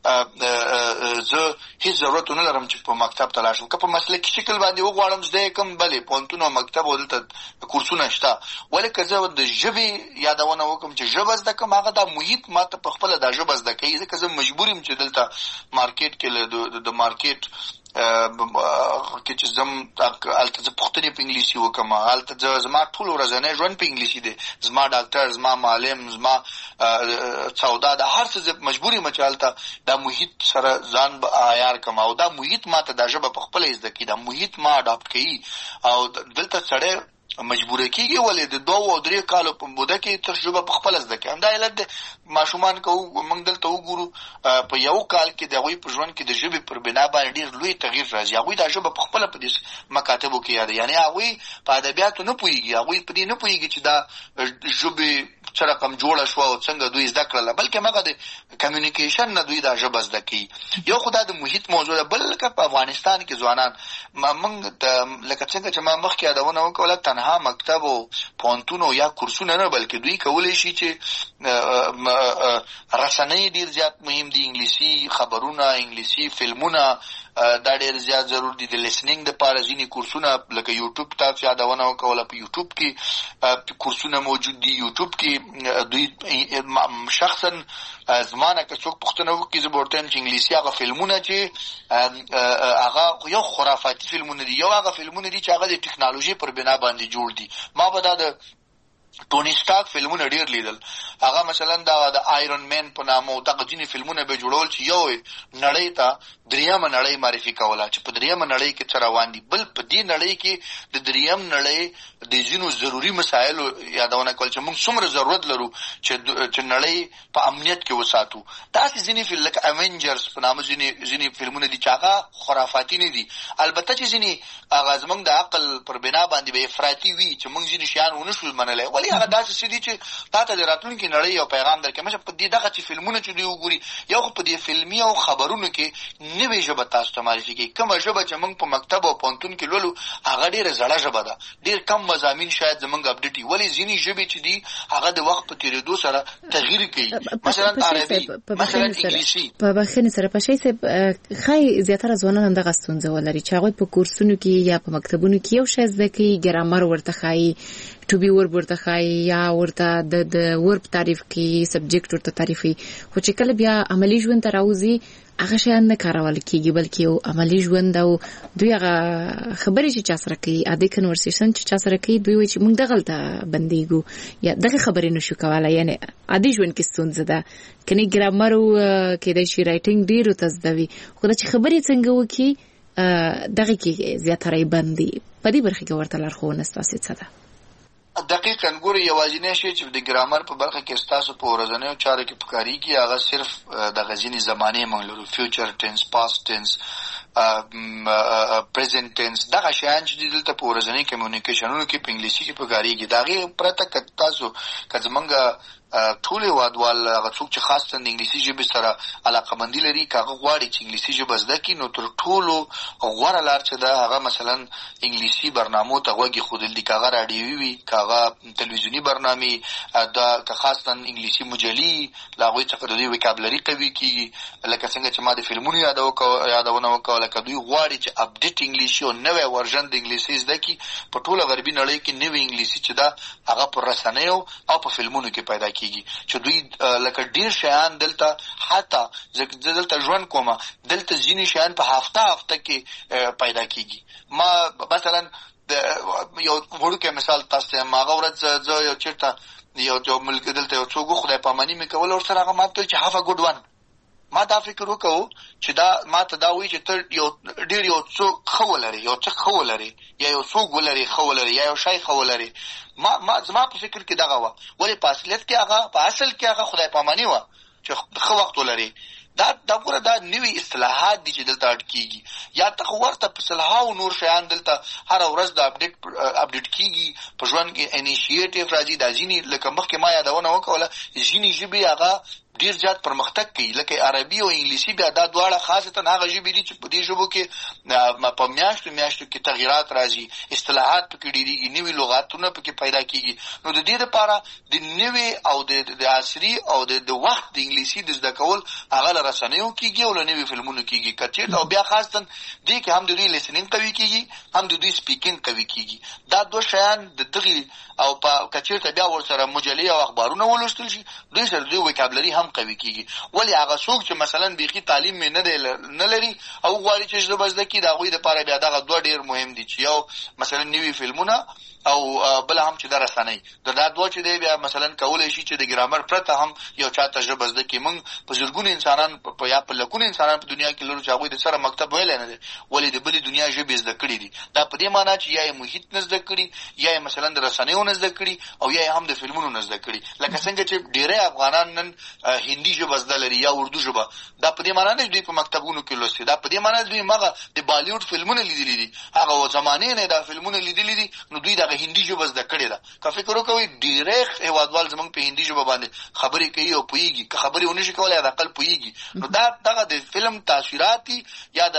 زه هیڅ ضرورت نه لرم چې په مکتب ته لاړ شم که په مسلکي شکل باندې وغواړم زده یې کوم بلې پوهنتون او مکتب او دلته کورسونه شته ولې که زه د ژبې یادونه وکړم چې ژبه زده کړم هغه دا محیط ما ته په خپله دا ژبه زده کوي ځکه زه مجبور یم چې دلته مارکیټ کې د مارکیټ کې چې زم هلته زه پوښتنې په انګلیسي وکړم هلته زما ټول ورځنی ژوند په انګلیسي دی زما ډاکټر زما معلم زما سودا دا هر څه زه مجبور یم چې هلته دا محیط سره ځان عیار کړم او دا محیط ما ته دا ژبه په خپله زده کوي دا محیط ما اډاپټ کوي او دلته سړی مجبوره کېږي ولې د 2 او 3 کالو په موده کې تر ژبه په خپله زده کوي همدا علت دی ماشومان که موږ دلته وګورو په یو کال کې د هغوی په ژوند کې د ژبې پر بنا باندې ډېر لوی تغییر راځي هغوی دا ژبه په خپله په دې مکاتبو کې یاده یعنې هغوی په ادبیاتو نه پوهېږي هغوی په دې نه پوهېږي چې دا ژبې څه رقم جوړه شوه او څنګه دوی زده کړله بلکې هغه د کمیونیکیشن نه دوی دا ژبه زده کوي یو خو دا د محیط موضوع ده بل لکه په افغانستان کې ځوانان موږ لکه څنګه چې ما مخکې یادونه وکړله تنها مکتب او پوهنتون او یا کورسونه نه بلکې دوی کولی شي چې رسنۍ ډېر زیات مهم دي انګلیسي خبرونه انګلیسي فلمونه دا ډېر زیات ضرور دي د لیسنینګ دپاره ځینې کورسونه لکه یوټیوب تاسو یادونه وکوله په یوټیوب کې کورسونه موجود دي یوټیوب کې دوی شخصا زما نه که څوک پوښتنه وکړي زه به ورته یم چې انګلیسي هغه فلمونه چې هغه یو خرافاتي فلمونه دي یو هغه فلمونه دي چې هغه د ټکنالوژي پر بنا باندې جوړ دي ما به دا د ټوني سټارک فلمونه ډېر لیدل هغه مثلا دا د آیرن مین په نامه او دغه ځینې فلمونه به جوړول چې یو نړۍ ته درېیمه نړۍ معرفي کوله چې په درېیمه نړۍ کې څه روان دي بل په دې نړۍ کې د درېیم نړۍ د ځینو ضروري مسایلو یادونه کول چې موږ څومره ضرورت لرو چې نړۍ په امنیت کې وساتو داسې ځینې لکه اوینجرز په نامه ځینې فلمونه دي چې هغه خرافاتي نه دي البته چې ځینې هغه زموږ د عقل پر بنا باندې به افراطي وي چې موږ ځینې شیان ونه شو منلی ولې ولی هغه داسې څه دي چې تا ته د راتلونکي نړۍ یو پیغام درکوي. مثلا په دې دغه چې فلمونه چې دوی وګوري یو خو په دې فلمي او خبرونو کې نوې ژبه تاسو ته معرفي کوي. کومه ژبه چې موږ په مکتب او پوهنتون کې لولو هغه ډېره زړه ژبه ده، ډېر کم مضامین شاید زموږ اپډیټ وي، ولې ځینې ژبې چې دي هغه د وخت په تېرېدو سره تغییر کوي. مثلا عربي، مثلا انګلیسي. په بخښنې سره په شي خای زیاتره ځوانان هم دغه ستونزه ولري چې هغوی په کورسونو کې یا په مکتبونو کې یو شی زده کوي، ګرامر ورته ښایي، ټو بي ورب ورته ښایي، یا ورته د ورب تعریف کوي، سبجیکټ ورته تعریفي، خو چې کله بیا عملي ژوند ته راوځي هغه شیان نه کارول کېږي، بلکې یو عملي ژوند او دوی هغه خبرې چې چا سره کوي، عادي کنورسیشن چې چا سره کوي، دوی وایي چې موږ دغلته بندېږو یا دغه خبرې نشو کولی. یعنې عادي ژوند کې ستونزه ده، کنې ګرامر کېدای شي رایټینګ ډېرو ته زده وي، خو دا چې خبرې څنګه وکړي دغه کې زیاتره بند دي. په دې برخه کې ورته لارښوونه ستاسې څه ده؟ دقیقاً ګوري یوازینی شی چې د ګرامر په برخه کې ستاسو په ورځنیو چارو کې پکارېږي هغه صرف د غزینې زمانې موږ لرو، فیوچر ټینس، پاست ټینس، پریزنت ټینس، دغه شیان چې دلته په ورځنۍ کمیونیکیشنونو کې په انګلیسي کې پکارېږي. د هغې پرته که تاسو که زمونږ ټول هېوادوال هغه څوک چې خاصتاً د انګلیسي ژبې سره علاقهمندي لري که هغه غواړي چې انګلیسي ژبه زده کړي نو تر ټولو غوره لار چې ده هغه مثلا انګلیسي برنامو ته غوږ ایښودل دي، که هغه راډیوي وي، که هغه تلویزیوني برنامې، که خاصتاً انګلیسي مجلې له هغوی څخه د دوی وکابلري قوي کېږي. لکه څنګه چې ما د فلمونو یادونه وکړه، لکه دوی غواړي چې اپډیټ انګلیسي او نوی ورژن د انګلیسي زده کړي، په ټوله غربي نړۍ کې نوی انګلیسي چې ده هغه په رسنیو او په فلمونو کې پیدا کېږي چې دوی لکه ډېر شیان دلته حتی زه دلته ژوند کومه دلته ځینې شیان په هفته کې پیدا کېږي. ما مثلا یو وړوکی مثال تاسو ته هغه ورځ زه یو چېرته یو ملک دلته یو څوک خدای پاماني مې کوله ورسره هغه ما ته وایي چې هاف ا ګوډ ون. ما دا فکر وکړو چې دا ما ته دا وایي چې ته ډېر یو څوک ښه ولرې، یو څه ښه ولرې، یا یو څوک ولرې ښه ولرې، یا یو شی ښه ولرې. زما په فکر کې دغه وه، ولې په اصلیت کې هغه په اصل کې هغه خدای پاماني وه چې ښه وخت ولرې. دا ګوره دا نوي اصطلاحات دي چې دلته اډ کېږي، یا ته خو ورته په سلهاو نور شیان دلته هره ورځ د اپډیټ کېږي په ژوند کې. انیشیټیو راځي، دا ځینې لکه مخکې ما یادونه وکوله ځینې ژبې هغه ډېر زیات پرمختګ کوي، لکه عربي او انګلیسي. بیا دا دواړه خاصتا هغه ژبې دي چې په دې ژبو کې په میاشتو کې تغییرات راځي، اصطلاحات پکې ډېرېږي، نوي لغاتونه پکې پیدا کېږي. نو د دې لپاره د نوي او د عصري او د وخت د انګلیسي د زده کول هغه له رسنیو کېږي او له نوي فلمونو کېږي که چېرته. او بیا خاصتا دې کې هم د دوی لیسنینګ قوي کېږي، هم د دوی سپیکینګ قوي کېږي. دا دوه شیان د دغې او که چېرته بیا ورسره مجلې او اخبارونه ولوستل شي دوی سره دوی وکابلري هم قوي کېږي. ولې هغه څوک چې مثلا بیخي تعلیم یې نه لري او غواړي چې ژبه زده کړي د هغوی دپاره بیا دغه دوه ډېر مهم دي چې یو مثلا نوي فلمونه او بل هم چې د رسنۍ. دا دوه چې دی بیا مثلا کولی شي چې د ګرامر پرته هم یو چاته ژبه زده کړي. موږ په زرګونو انسانان یا په لکونو انسانان په دنیا کې لرو چې هغوی د سره مکتب ویلی نه دی، ولې د بلې دنیا ژبې زده کړي دي. دا په دې معنا چې یا یې محیط نه زده کړي، یا یې مثلا د رسنیو نه زده کړي، او یا یې هم د فلمونو نه زده کړي. لکه څنګه چې ډېری افغانان نن هندي ژبه زده لري یا اردو ژبه. دا په دې معنا نه چې دوی په مکتبونو کې لوستي، دا په دې معنا چې دوی مغه د بالیوډ فلمونه لیدلي دي، هغه زمانې نه دا فلمونه لیدلي دي، نو دوی دغه هندي ژبه زده کړې ده. که فکر وکوئ ډېری هېوادوال زموږ په هندي ژبه باندې خبرې کوي او پوهېږي، که خبرې ونه شي کولی حداقل پوهېږي. نو دغه د فلم تاثیرات دي یا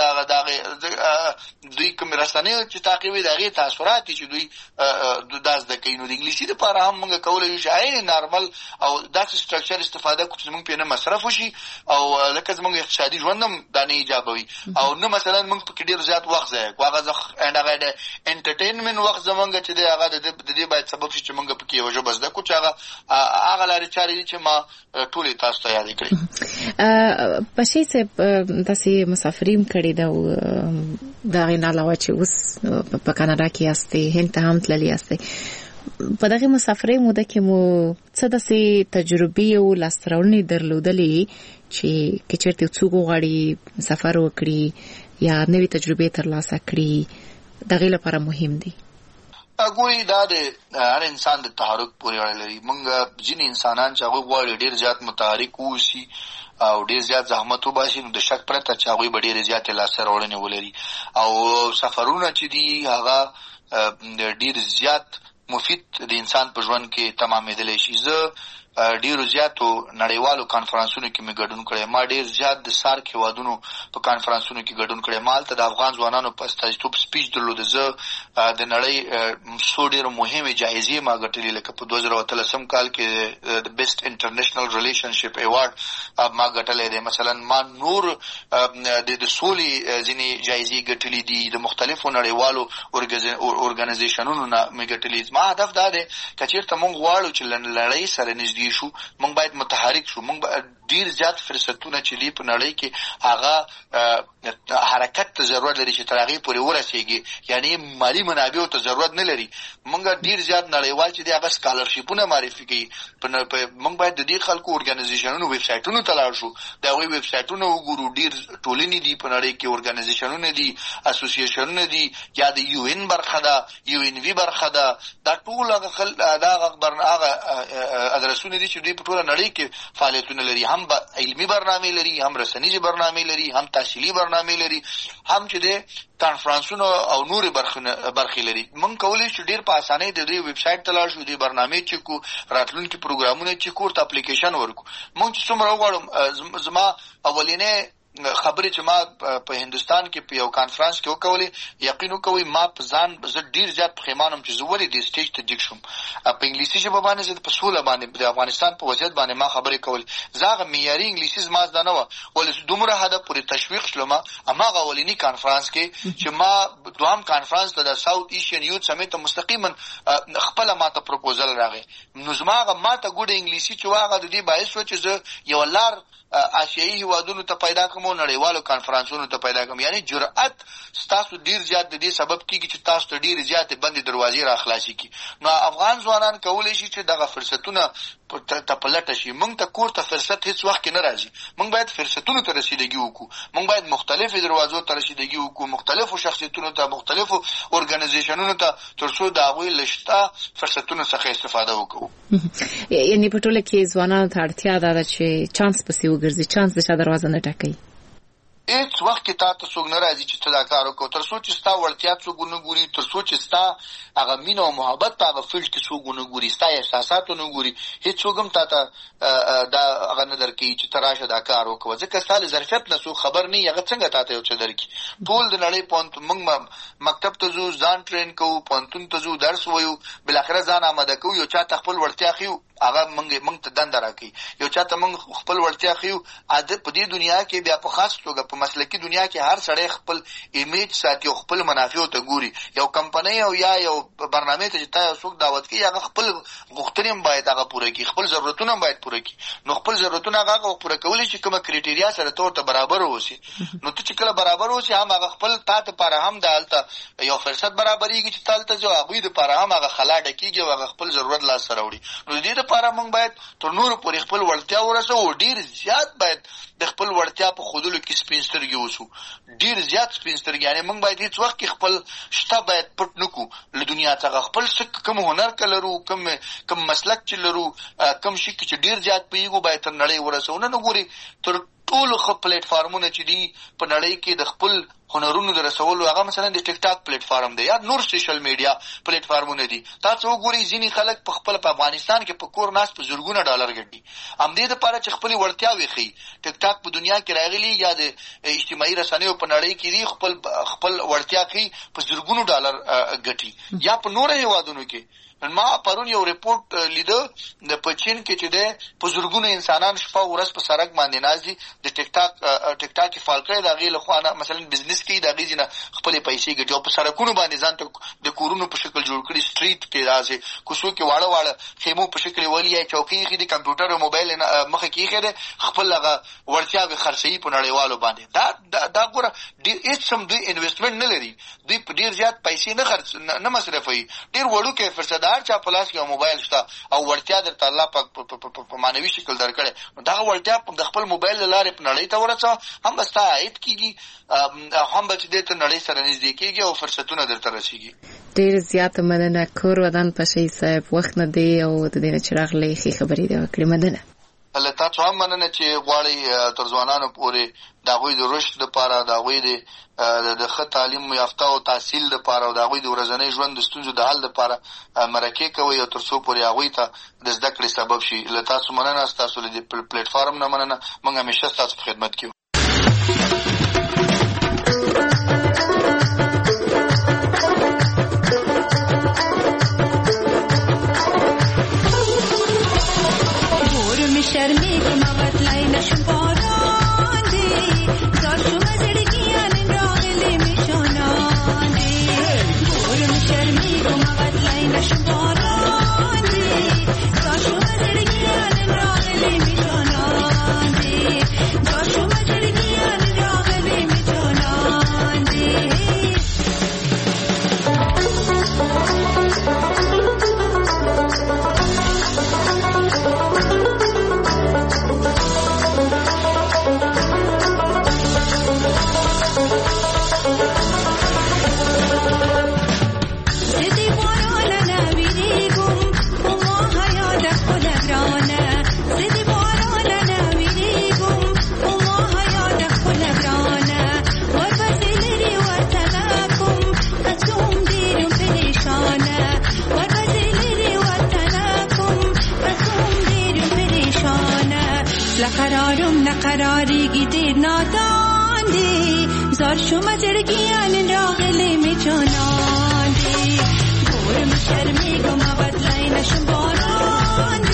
دوی کوم رسنیو چې تعقیبوي د هغې تاثیرات دي چې دوی دا زده کوي. نو د انګلیسي دپاره هم موږ کولی شو عین نارمل او داسې سټرکچر استفاده کړو چې زموږ پرې نه مصرف وشي او لکه زموږ اقتصادي ژوند هم دا نه ایجابوي او نه مثلا موږ پکې ډېر زیات وخت ضایع کړو. هغه د انټرټینمنټ وخت زموږ چې دی هغه د دې باید سبب شي چې موږ پکې یوه ژبه زده کړو چې هغه لارې چارې دي چې ما ټولې تاسو ته یادې کړې. بشیر صاحب تاسې مسافري هم کړې ده او د هغې نه علاوه چې اوس په کاناډا کې یاستئ، هند ته هم تللي یاستئ. په دغې مسافرۍ موده کې مو څه داسې تجربې او لاسته راوړنې درلودلې چې که چېرته یو څوک وغواړي سفر وکړي یا نوې تجربې ترلاسه کړي د هغې لپاره مهم دي؟ ګوري دا د هر انسان د تحرک پورې اړه لري. موږ ځینې انسانان چې هغوی غواړي ډېر زیات متحرک واوسي او ډېر زیات زحمت وباسي نو د شک پرته چې هغوی به ډېرې زیاتې لاسته راوړنې ولري. او سفرونه چې دي هغه ډېر زیات مفید د انسان په ژوند کې تمامېدلی شي. زه ډیرو زیاتو نړیوالو کانفرنسونو کې مې ګډون کړی، ما ډیر زیات د سارک هیوادونو په کانفرنسونو کې ګډون کړی، ما هلته د افغان ځوانانو په استازیتوب سپیچ درلوده. زه د نړۍ څو ډېرو مهمې جایزې ما ګټلې، لکه په 2013 کال کې د بیسټ انټرنیشنل ریلیشنشپ ایوارډ ما ګټلی دی. مثلا ما نور د سولې ځینې جایزې ګټلې دي، د مختلفو نړیوالو ارګنایزیشنونو نه مې ګټلې. ما هدف دا دی که چېرته موږ غواړو چې نړۍ سره نږدې شو، موږ باید متحرک شو. موږ ډیر زیات فرصتونه چې دي په نړۍ کې هغه حرکت ته ضرورت لري چې تر هغې پورې ورسېږي، یعنی مالي منابعو ته ضرورت نه لري. موږ ډیر زیات نړیوال چې دي هغه سکالرشیپونه معرفي کوي. موږ باید د دې خلکو ارګنایزیشنونو ویب سایټونو ته لاړ شو، د هغوی ویب سایټونه وګورو. ډیر ټولنې دي په نړۍ کې، ارګنایزیشنونه دي، اسوسییشنونه دي، یا د یو ان برخه ده، یو ان وی برخه ده. دا ټول هغه ادرسونه دي چې دوی په ټوله نړۍ کې فعالیتونه لري. هم علمي برنامې لري، هم رسنیزې برنامې لري، هم تحصیلي برنامې لري، هم چې د کانفرنسونو او نورې برخې لري. موږ کولی شو ډېر په اسانۍ د دوی ویب سایټ ته لاړ شو، دوی برنامې چیک کړو، راتلونکي پروګرامونه چیک کړو، ورته اپلیکیشن ورکړو. موږ چې څومره وغواړم، زما اولینې خبرې چې ما په هندوستان کې په یو کانفرنس کې وکولې، یقین وکوئ ما په ځان زه ډېر زیات پښیمانم چې زه ولې دې سټیج ته جګ شوم. په انګلیسي ژبه باندې زه په سوله باندې د افغانستان په وضعیت باندې ما خبرې کولې. زه هغه معیاري انګلیسي زما زده نه وه، ولې دومره حده پورې تشویق شلم هماغه اولیني کانفرنس کې چې ما دوهم کانفرنس ته د ساوت ایشین یوت سمیټ ته مستقیما خپله ما ته پروپوزل راغی. نو زما هغه ما ته ګوډه انګلیسي چې هغه د دې باعث شوه چې زه یوه لار آسیایي هیوادونو ته پیدا کوم او نړیوالو کانفرنسونو ته پیدا کوم. یعنی جرأت ستاسو ډیر زیات د دې سبب کیږي چې تاسو ته ډیر زیات بندې دروازې را خلاصي کی. نو افغان ځوانان کولی شي چې دغه فرصتونه ته پلټه شي. موږ ته کور ته فرصت هیڅ وخت کې نه راځي. موږ باید فرصتونو ته رسیدګي وکړو، موږ باید مختلفو دروازو ته رسیدګي وکړو، مختلفو شخصیتونو ته، مختلفو ارګنایزیشنونو ته، تر څو د هغوی له شته فرصتونو څخه استفاده وکړو. یعنې په ټوله کې ځوانانو ته اړتیا ده چې چانس پسې وګرځي، چانس د چا دروازه نه ټکوي. هیڅ وخت کې تا ته څوک نه راځي چې ته دا کار وکړو، تر څو چې ستا وړتیا څوک ونه ګوري، تر څو چې ستا هغه مینه او محبت په هغه فیلډ کې څوک ونه ګوري، ستا احساسات ونه ګوري، هیڅوک هم تا ته دا هغه نه درکوي چې ته راشه دا کار وکړه. ځکه ستا له ظرفیت نه څوک خبر نه وي، هغه څنګه تا ته یو څه درکړي. ټول د نړۍ موږ مکتب ته ځو، ځان ټرین کوو، پوهنتون ته ځو، درس وایو، بالاخره ځان آماده کوو، یو چا ته خپل وړتیا ښیو، هغه موږ ته دنده راکوي. یو چا ته موږ خپل وړتیا ښیو. په دې دنیا کې بیا په خاص توګه په مسلکي دنیا کې هر سړی خپل ایمیج ساتي او خپل منافعو ته ګوري. یو کمپنۍ او یا یو برنامه ته چې تا یو څوک دعوت کوي، هغه خپل غوښتنې هم باید هغه پوره کړي، خپل ضرورتونه هم باید پوره کړي. نو خپل ضرورتونه هغه پوره کولی چې کومه کرایټیریا سره ته ورته برابر اوسي. نو ته چې کله برابر اوسي، هم هغه خپل تا ته لپاره هم د هلته یو فرصت برابرېږي چې ته هلته ځو، هغوی دپاره هم هغه خلا ډکېږي او هغه خپل ضرورت لاسته راوړي. نو د دې دپاره موږ باید تر نورو پورې خپل وړتیا ورسوو. ډېر زیات باید د خپل وړتیا په ښودلو کې سپین سترګې اوسو، ډېر زیات سپین سترګې. یعنې موږ باید هېڅ وخت کې خپل شته باید پټ نه کړو له دنیا څخه. خپل څه کوم هنر که لرو، کوم مسلک چې لرو، کوم شي کې چې ډېر زیات پوهېږو، باید تر نړۍ ورسوو. نه ګورې تر ټولو ښه پلیټفارمونه چې دي په نړۍ کې د خپل هنرونو د رسولو، هغه مثلا د ټیک ټاک پلیټفارم دی یا نور سوشل میډیا پلیټفارمونه دي. تاسو وګورئ ځینې خلک په خپل په افغانستان کې په کور ناست په زرګونه ډالر ګټي همدې دپاره چې خپلې وړتیاوې ښیي. ټیک ټاک په دنیا کې راغلي یا د اجتماعي رسنیو په نړۍ کې دي، خپل وړتیا ښیي، په زرګونو ډالر ګټي. یا په نورو هېوادونو کې ما پرون یو ریپورت لیده د په چین کې چې دی په زرګونو انسانان شپه ورځ په سړک باندې ناست دي، د ټیک ټاک کې فعال کړی، د هغې له خوا مثلا بزنس کوي، د هغې ځینه خپلې پیسې ګټي او په سړکونو باندې ځان ته د کورونو په شکل جوړ کړي، سټریټ کې داسې کوڅو کې واړه خیمو په شکل ولي یا چوکۍ ایښي دي، کمپیوټر او موبایل مخه کې ایښی دی، خپل هغه وړتیاوې خرڅوي په نړیوالو باندې. دا ګوره هېڅ هم دوی انویسټمنټ نه لري، دوی په ډېر زیات پیسې نه مصرفوي. ډېر وړوکی فرصت هر چا په لاس کې موبایل شته او وړتیا درته الله پاک په معنوي شکل درکړی. نو دغه وړتیا د خپل موبایل له لارې په نړۍ ته ورسوه، هم به ستا عاید کېږي، هم به چې دی ته نړۍ سره نږدې کېږي او فرصتونه درته رسېږي. ډېر زیاته مننه کور ودان پشۍ صاحب، وخت نه دی او د دې نه چې راغلی ښې خبرې دې وکړې. مننه. له تاسو هم مننه چې غواړئ تر ځوانانو پورې د هغوی د رشد لپاره، د هغوی د ښه تعلیم یافته او تحصیل لپاره او د هغوی د ورځنۍ ژوند د ستونزو د حل لپاره مرکې کوئ او تر څو پورې هغوی ته د زده کړې سبب شي. له تاسو مننه، ستاسو له دې پلیټفارم نه مننه. موږ همیشه ستاسو په خدمت کې یو. شرمیږم وتلای نشم باران دی زار شم زړګیان راغلې می جانان دی ګورم شرمیږم وتلای نشم باران دی زار شم زړګیان راغلې می جانان دی زار شم زړګیان راغلې می جانان دی قراریږي ډېر نادان دی زار شم زړګیان راغلې می جانان دی ګورم شرمیږم وتلای نشم باران